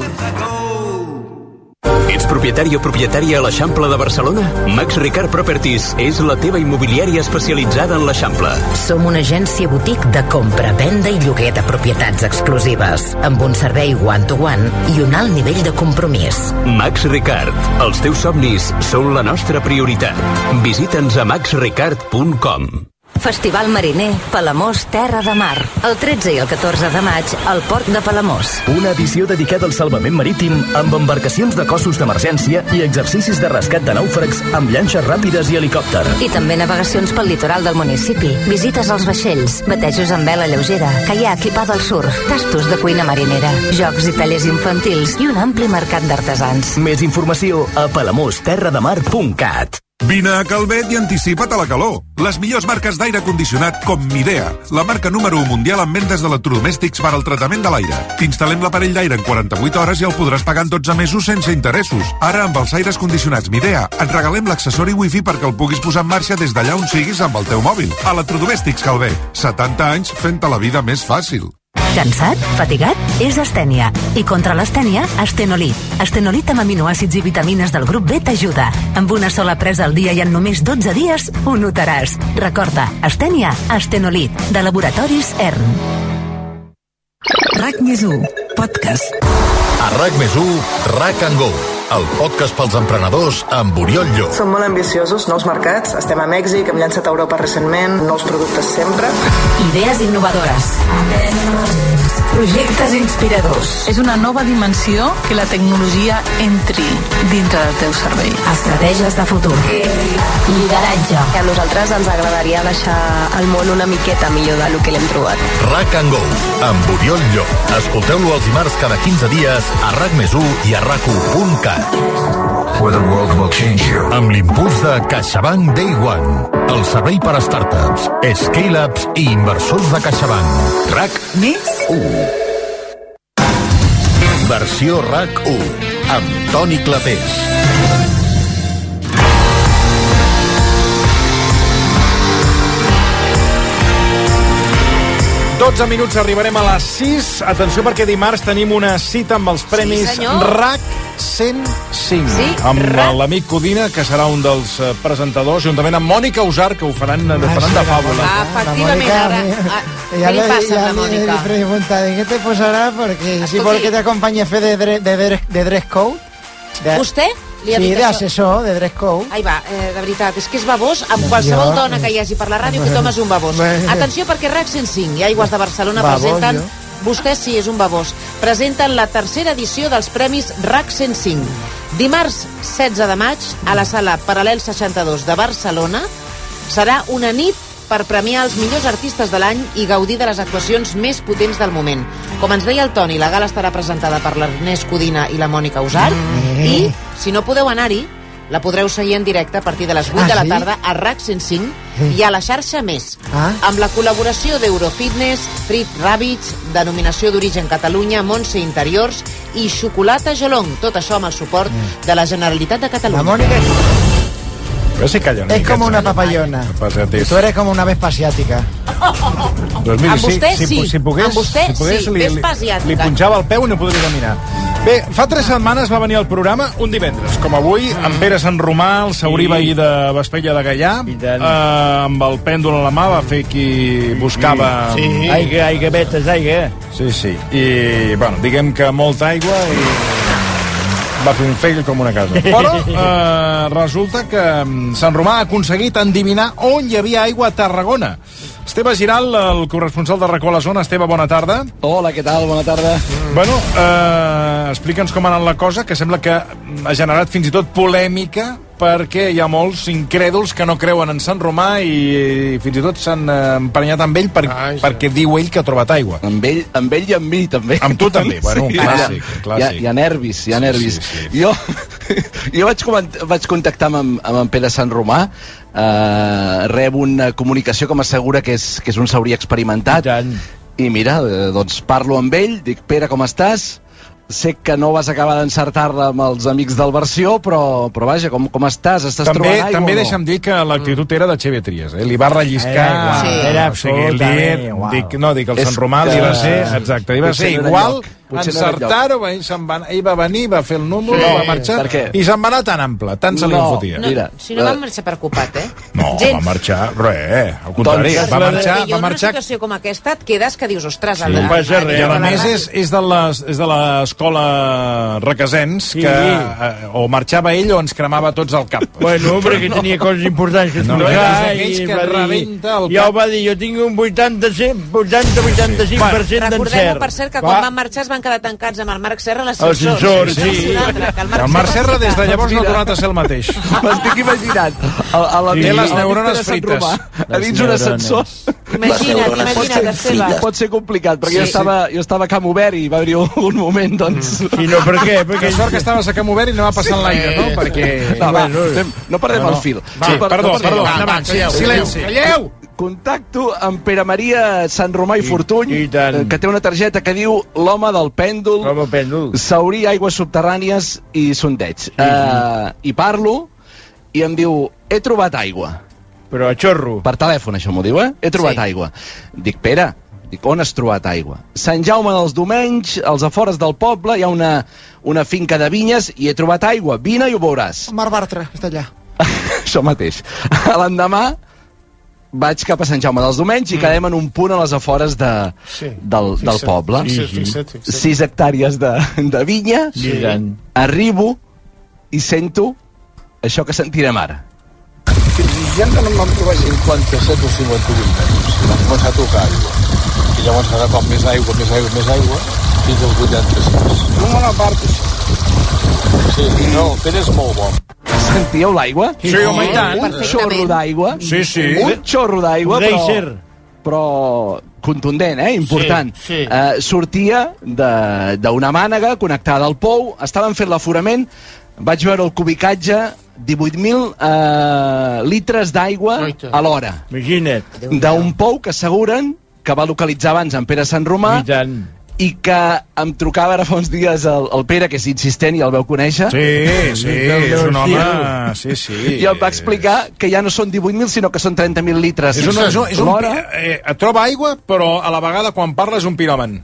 Ets propietari o propietària a l'Eixample de Barcelona? Max Ricard Properties és la teva immobiliària especialitzada en l'Eixample. Som una agència botic de compra, venda i lloguer de propietats exclusives, amb un servei one-to-one i un alt nivell de compromís. Max Ricard, els teus somnis són la nostra prioritat. Visita'ns a max ricard punt com. Festival Mariner, Palamós, Terra de Mar. El tretze i el catorze de maig, al Port de Palamós. Una edició dedicada al salvament marítim amb embarcacions de cossos d'emergència i exercicis de rescat de nàufrags amb llanxes ràpides i helicòpter. I també navegacions pel litoral del municipi, visites als vaixells, batejos amb vela lleugera, caiac i pa del surf, tastos de cuina marinera, jocs i tallers infantils i un ampli mercat d'artesans. Més informació a palamós terra de mar punt cat. Vine a Calvet i anticipa't a la calor. Les millors marques d'aire condicionat com Midea, la marca número u mundial en vendes d'electrodomèstics per al tractament de l'aire. T'instal·lem l'aparell d'aire en quaranta-vuit hores i el podràs pagar en dotze mesos sense interessos. Ara, amb els aires condicionats Midea, et regalem l'accessori Wi-Fi perquè el puguis posar en marxa des d'allà on siguis amb el teu mòbil. Electrodomèstics Calvet. setanta anys fent-te la vida més fàcil. Cansat? Fatigat? És astènia. I contra l'astènia, Astenolit. Astenolit amb aminoàcids i vitamines del grup B t'ajuda. Amb una sola presa al dia i en només dotze dies ho notaràs. Recorda, astènia, Astenolit, de Laboratoris E R N. RAC més u, podcast. A RAC més u, RAC and Go, el podcast pels emprenedors amb Oriol Llop. Som molt ambiciosos, nous mercats, estem a Mèxic, hem llançat a Europa recentment, nous productes sempre. Idees innovadores. Projectes inspiradors. És una nova dimensió que la tecnologia entri dintre del teu cervell. Estratègies de futur. Lideratge. A nosaltres ens agradaria deixar el món una miqueta millor del que l'hem trobat. RAC and Go, amb Oriol Llop. Escolteu-lo els dimarts cada quinze dies a RAC més u i a rac u punt cat. Where the world will change you. Amb l'impuls de CaixaBank Day One, el servei per a startups, scale-ups i inversors de CaixaBank. RAC més u. Versió RAC u, amb Toni Clapés. dotze minuts, arribarem a les sis. Atenció, perquè dimarts tenim una cita amb els premis Sí, senyor. RAC cent cinc. Sí, amb RAC. l'amic Codina, que serà un dels eh, presentadors, juntament amb Mònica Usar, que ho faran, eh, faran de fàbula. Ah, efectivament, ara... Ah, Ya què li le, passa ya a la le Mònica? pregunta, ¿de qué te posará? Porque si Escolti. porque te acompaña Fe de, dre- de, dre- de dress code. De, Vostè Li ha Sí, dit això. d'assessor, de dress code. Ai, va, eh, de veritat, és que és babós amb qualsevol Jo- dona que hi hagi per la ràdio, tothom és un babós. Bé. Atenció, perquè RAC cent cinc i Aigües de Barcelona Babós, presenten... jo. Vostè sí, és un babós. Presenten la tercera edició dels Premis RAC cent cinc. Dimarts setze de maig, a la sala Paral·lel seixanta-dos de Barcelona, serà una nit per premiar els millors artistes de l'any i gaudir de les actuacions més potents del moment. Com ens deia el Toni, la gala estarà presentada per l'Ernest Codina i la Mònica Usart, Mm. i, si no podeu anar-hi, la podreu seguir en directe a partir de les vuit Ah, de la sí? tarda a RAC cent cinc Sí. i a la xarxa Més, Ah. amb la col·laboració d'Eurofitness, Frit Rabbits, Denominació d'Origen Catalunya, Montse Interiors i Xocolata Jolong. Tot això amb el suport de la Generalitat de Catalunya. La Mònica Però sí calla una es miqueta. como una papayona. Pasatis. Tú eres como una vespa asiática. Doncs miri, Amb vostè si, sí. si, si pogués, Amb vostè si pogués, sí. li, Vespa li, asiàtica. li punxava el peu i no podria caminar. Bé, fa tres setmanes va venir al programa un divendres, com avui, en Pere Sant Romà, el saurí Sí. veí de Vespella de Gaià, eh, amb el pèndol a la mà va fer qui buscava... Sí. Aigua, aigua, vetes, aigua. Sí, sí. I, bueno, diguem que molta aigua i va fer un fell com una casa. Però eh, resulta que mm, Sant Romà ha aconseguit endivinar on hi havia aigua a Tarragona. Esteve Giral, el corresponsal de Racó a la Zona. Esteve, bona tarda. Hola, què tal? Bona tarda. Mm. Bueno, eh, explica'ns com ha anat la cosa, que sembla que ha generat fins i tot polèmica, perquè hi ha molts incrèduls que no creuen en Sant Romà i, i fins i tot s'han eh, emprenyat amb ell per, ah, perquè diu ell que ha trobat aigua. Amb ell, amb ell i amb mi, també. Amb tu també, bueno, un Sí, clàssic, hi ha, clàssic. Hi ha, hi ha nervis, hi ha Sí, nervis. sí, sí. Jo, jo vaig, coment, vaig contactar amb, amb en Pere Sant Romà, eh, rebo una comunicació que m'assegura que, és, que és un saurí experimentat. I, I mira, eh, doncs parlo amb ell, dic, Pere, com estàs? Sé que no vas acabar d'encertar-la amb els amics del Versió, però, però vaja, com, com estàs? Estàs També, trobant aigua també o no? deixa'm dir que l'actitud era de Xavier Trias, eh? Li va relliscar... Eh, sí. Era o sigui, li, absolutament igual. dic, no, dic, el És Sant Romà que- li va ser... Exacte, li va Potser ser no era igual lloc. Potser no era encertar-ho, ell, se'n va, ell va venir, va fer el número, Sí, va marxar, per què? i se'n va anar tan ample, tant se li No, fotia. No, Mira, si no va marxar preocupat, eh? No, Gens. va marxar, res, al contrari, Doncs- va marxar... I en Va una marxar situació com aquesta et quedes que dius, ostres... Sí. el- No passa res. I a el- més és, és de les- és de l'escola Requesens, Sí. que eh, o marxava ell o ens cremava tots al cap. Bueno, perquè no. tenia coses importants que No, explicar. és d'aquells i que va dir- rebenta el Ja cap. ho va dir, jo tinc un vuitanta vuitanta cinc per cent Recordem-ho, d'encert. per cert, que quan van marxar es van quedar tancats amb el Marc Serra a l'ascensor. L'ascensor, Això va sí. ser un altre, que el Marc El Marc Serra des de llavors no ha Mira. tornat a ser el mateix. M'estic imaginant a, a la Té les neurones frites. a dins un ascensor. Imagina't, imagina't, Esteve. Pot ser complicat, perquè Sí, jo, sí. estava, jo estava a Camp Obert i va haver-hi un moment, doncs... I no, per què? Que sort que estaves a Camp Obert i no va passar en l'aire, no? Perquè... No, va, anem- no perdem No, no. el fil. Va, sí, perdó, perdó, endavant, calleu, silenci. Calleu! Contacto amb Pere Maria Sant Romà i Fortuny, i tant. eh, que té una targeta que diu l'home del pèndol, L'home pèndol. saurí, aigües subterrànies i sondeig. Uh, I parlo i em diu, he trobat aigua. Però a xorro. Per telèfon, això m'ho diu, eh? He trobat Sí. aigua. Dic, Pere, dic, on has trobat aigua? Sant Jaume dels Domenys, als afores del poble, hi ha una, una finca de vinyes i he trobat aigua. Vine i ho veuràs. El Marc Bartra està allà. Això mateix. L'endemà vaig cap a Sant Jaume dels Domenys i quedem en un punt a les afores de, Sí. del, del Fixa't, poble. fixa't, fixa't, fixa't. Sis hectàrees de, de vinya. Sí. I tant. Arribo i sento això que sentirem ara. Ja que no em van trobar cinquanta-set o cinquanta-vuit metres, i vam començar a tocar aigua. I llavors cada cop més aigua, més aigua, més aigua, fins als vuitanta-sis. No me la partis. Sí, no, el Pere és molt bo. Sentíeu l'aigua? Sí, home, i tant. Un xorro d'aigua. Sí, sí. Un xorro d'aigua, Un però, geyser. però contundent, eh? Important. Sí, sí. Eh, sortia de- d'una mànega connectada al pou, estaven fent l'aforament, vaig veure el cubicatge, divuit mil eh, litres d'aigua a l'hora. Imagina't. D'un pou que asseguren que va localitzar abans en Pere Sant Romà I tant. i que em trucava ara fa uns dies el, el Pere, que és insistent i el veu conèixer. Sí, sí, és un home... Sí, sí. I em va explicar que ja no són divuit mil, sinó que són trenta mil litres. És un, és un, és un, l'hora. eh, et troba aigua, però a la vegada quan parla és un piròman.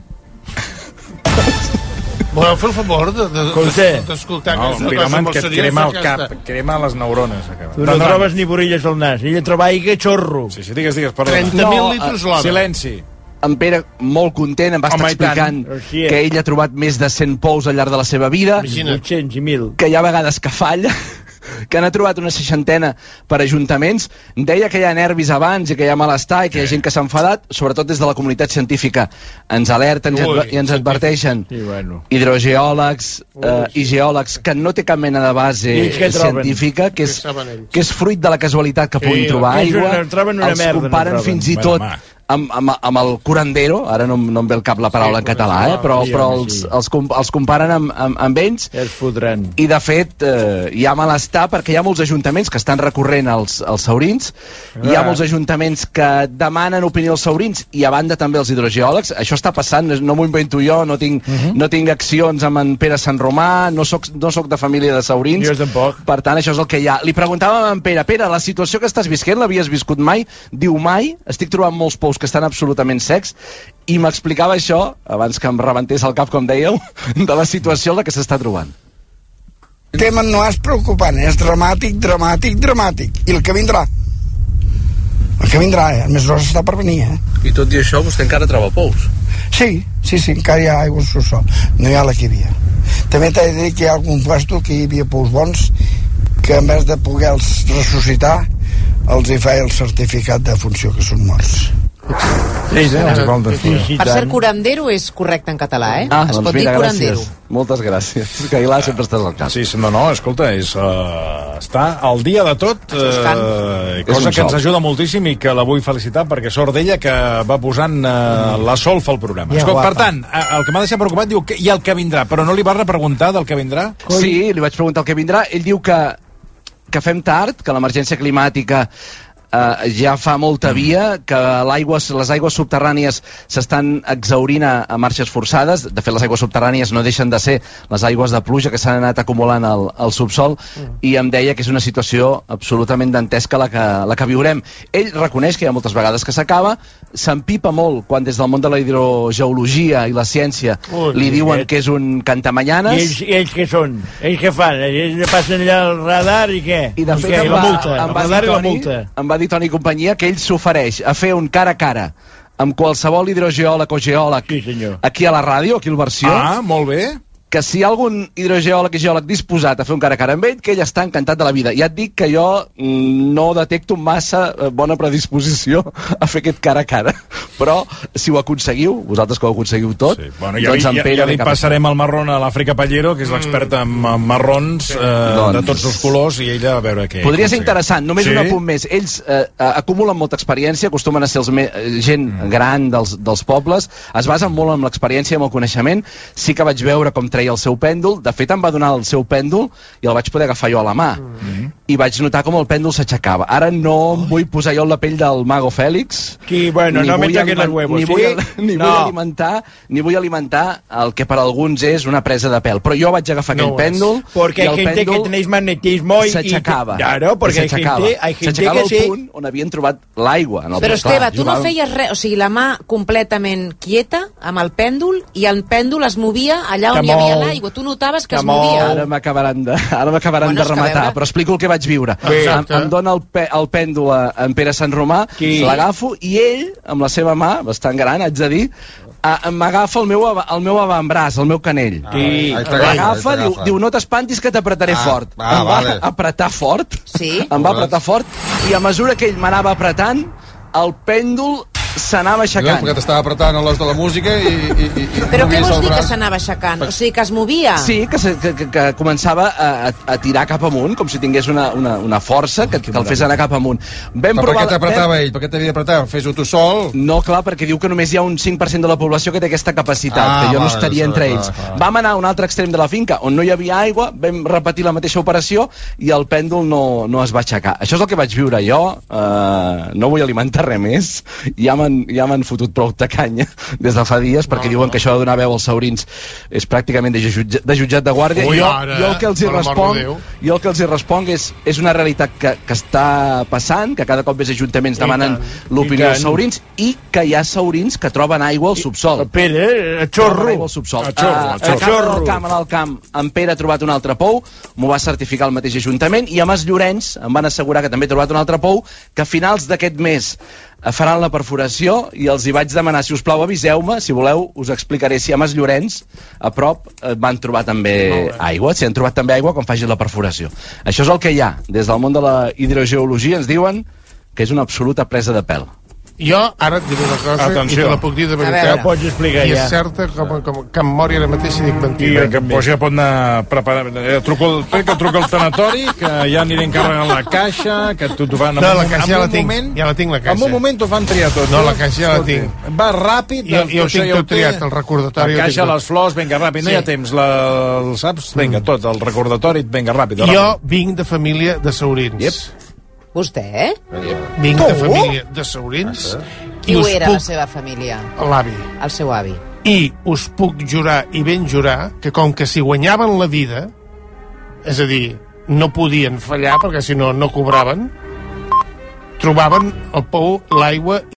Voleu fer el favor de- de- Escolta. d'escoltar No, que és un una cosa piròman molt que et seriosa crema el que cap, està- et crema les neurones. Tu no trobes ni borilles al nas. Ella troba aigua xorro. Sí, sí, digues, digues, perdona. trenta mil No, litres l'hora. Silenci. en Pere, molt content, em va estar explicant que ell ha trobat més de cent pous al llarg de la seva vida, vuit-cents i mil, que hi ha vegades que falla, que n'ha trobat una seixantena per ajuntaments. Deia que hi ha nervis abans i que hi ha malestar i que hi ha gent que s'ha enfadat, sobretot des de la comunitat científica. Ens alerten Ui, i ens adverteixen sí, bueno. hidrogeòlegs eh, i geòlegs que no té cap mena de base científica, que és, que és fruit de la casualitat que puguin sí, trobar aigua. Els comparen fins i tot amb, amb, amb el curandero, ara no, no em ve al cap la paraula sí, en català, eh? però, però els, els, els comparen amb, amb, amb ells es fotran. I de fet eh, hi ha malestar perquè hi ha molts ajuntaments que estan recorrent als, als saurins, ah. hi ha molts ajuntaments que demanen opinió als saurins i a banda també els hidrogeòlegs. Això està passant, no m'ho invento jo, no tinc, uh -huh. no tinc accions amb en Pere Sant Romà, no soc, no soc de família de saurins, jo tampoc. Per tant això és el que hi ha. Li preguntàvem a en Pere, Pere, la situació que estàs visquent l'havies viscut mai? Diu mai, estic trobant molts pous que estan absolutament secs, i m'explicava això, abans que em rebentés el cap, com dèieu, de la situació en la que s'està trobant. El tema no és preocupant, és dramàtic, dramàtic, dramàtic. I el que vindrà? El que vindrà, eh? El més gros està per venir, eh? I tot i això, vostè encara troba pous? Sí, sí, sí, encara hi ha aigua al subsol. No hi ha la que hi havia. També t'he de dir que hi ha algun puesto que hi havia pous bons que en vez de poder-los ressuscitar els hi feia el certificat de funció que són morts. Sí, sí, per ser curandero és correcte en català, eh? Ah, es doncs pot mira, dir curandero. Gràcies. Moltes gràcies. Que Aguilar sempre estàs al cap. Sí, no, no, escolta, és, uh, està al dia de tot, uh, cosa que ens ajuda moltíssim i que la vull felicitar perquè sort d'ella que va posant uh, la solfa al programa. Ja, escolta, per tant, el que m'ha deixat preocupat diu que hi ha el que vindrà, però no li vas repreguntar del que vindrà? Sí, li vaig preguntar el que vindrà. Ell diu que, que fem tard, que l'emergència climàtica Uh, ja fa molta via, que l'aigües, les aigües subterrànies s'estan exhaurint a, a marxes forçades. De fet, les aigües subterrànies no deixen de ser les aigües de pluja que s'han anat acumulant al, al subsol, mm. i em deia que és una situació absolutament dantesca la que, la que viurem. Ell reconeix que hi ha moltes vegades que s'acaba, s'empipa molt quan des del món de la hidrogeologia i la ciència Ui, li diuen que és un cantamanyanes. I ells, i ells què són? Ells què fan? Ells passen allà al radar i què? I de fet què? Em la va, multa, em el va radar i la Toni, multa. Em va dir Toni Companyia que ell s'ofereix a fer un cara a cara amb qualsevol hidrogeòleg o geòleg sí, aquí a la ràdio, aquí al Versió. Ah, molt bé. Que si hi ha algun hidrogeòleg i geòleg disposat a fer un cara a cara amb ell, que ell està encantat de la vida. Ja et dic que jo no detecto massa bona predisposició a fer aquest cara a cara. Però si ho aconseguiu, vosaltres que ho aconseguiu tot, sí. bueno, ja, doncs ja, ja, ja li passarem el marrón a l'Àfrica Pallero, que és l'expert en marrons eh, doncs, de tots els colors, i ella a veure què... Podria ser interessant, només sí? un apunt més. Ells eh, acumulen molta experiència, acostumen a ser els me gent mm. gran dels, dels pobles, es basen molt en l'experiència i en el coneixement. Sí que vaig veure com treia el seu pèndol, de fet em va donar el seu pèndol i el vaig poder agafar jo a la mà. Mm. I vaig notar com el pèndol s'aixecava. Ara no oh. em vull posar jo en la pell del mago Fèlix. Qui, bueno, no me toquen los huevos, ni ¿sí? Vull, ni, no. vull alimentar, ni vull alimentar el que per alguns és una presa de pèl. Però jo vaig agafar no aquell pèndol porque i el hay gente pèndol que tenéis magnetismo y s'aixecava. Claro, porque hay gente, hay gente que al sí. punt on havien trobat l'aigua. Però Esteve, tu no feies res, o sigui, la mà completament quieta amb el pèndol i el pèndol es movia allà on hi havia l'aigua. Tu notaves que, que es movia. Ara m'acabaran de, ara m'acabaran bueno, de rematar, però explico el que vaig viure. Em, em dona el, pe, el pèndol a en Pere Sant Romà, l'agafo i ell, amb la seva mà, bastant gran, haig de dir, m'agafa el meu, el meu avantbraç, el meu canell. L'agafa, diu, diu, no t'espantis que t'apretaré ah, fort. Ah, em va vale. apretar fort, sí? em va apretar fort, i a mesura que ell m'anava apretant, el pèndol s'anava aixecant. Perquè t'estava apretant a l'os de la música i... i, i, i Però què vols dir que s'anava aixecant? O sigui, que es movia? Sí, que, se, que, que, que començava a, a tirar cap amunt, com si tingués una, una, una força que, que el fes anar cap amunt. Vam Però provar, per què t'apretava ell? Per què t'havia d'apretar? Fes-ho tu sol? No, clar, perquè diu que només hi ha un cinc per cent de la població que té aquesta capacitat, ah, que jo vale, no estaria sí, entre clar, ells. clar. Vam anar a un altre extrem de la finca on no hi havia aigua, vam repetir la mateixa operació i el pèndol no, no es va aixecar. Això és el que vaig viure jo, uh, no vull alimentar res més, ja m'han ja fotut prou de canya des de fa dies, perquè no, diuen no. que això de donar veu als saurins és pràcticament de, jutjat, de jutjat de guàrdia. Ui, jo, ara, jo el que els hi responc, jo el que els hi responc és, és una realitat que, que està passant, que cada cop més ajuntaments demanen l'opinió dels saurins i que hi ha saurins que troben aigua al subsol. Pere, a xorro. Al subsol. A xorro, a xorro. A xorro. Al camp, al camp, en Pere ha trobat un altre pou, m'ho va certificar el mateix ajuntament, i a Mas Llorenç em van assegurar que també he trobat un altre pou, que a finals d'aquest mes faran la perforació i els hi vaig demanar, si us plau, aviseu-me, si voleu, us explicaré si a Mas Llorenç, a prop, van trobar també aigua, si han trobat també aigua quan faci la perforació. Això és el que hi ha. Des del món de la hidrogeologia ens diuen que és una absoluta presa de pèl. Jo ara et diré una cosa Atenció. i te la puc dir de veritat. Pots explicar I ja. és certa com, com, que em mori ara mateix si dic mentida. I que pues ja pot anar preparant. Eh, truco, el, que truco al tanatori, que ja aniré encarregant la caixa, que tu t'ho fan... No, la caixa ja la tinc, ja la tinc la caixa. En un moment t'ho fan triar tot. No, la caixa ja la tinc. Va ràpid. Jo, jo ho tinc tot triat, el recordatori. La caixa, les flors, vinga, ràpid, no hi ha temps. La, el saps? Vinga, tot, el recordatori, vinga, ràpid. Jo vinc de família de saurins. Yep. Vostè, eh? Vinc de família de saurins. Qui ho era, la seva família? L'avi. El seu avi. I us puc jurar i ben jurar que com que si guanyaven la vida, és a dir, no podien fallar perquè si no, no cobraven, trobaven el pou, l'aigua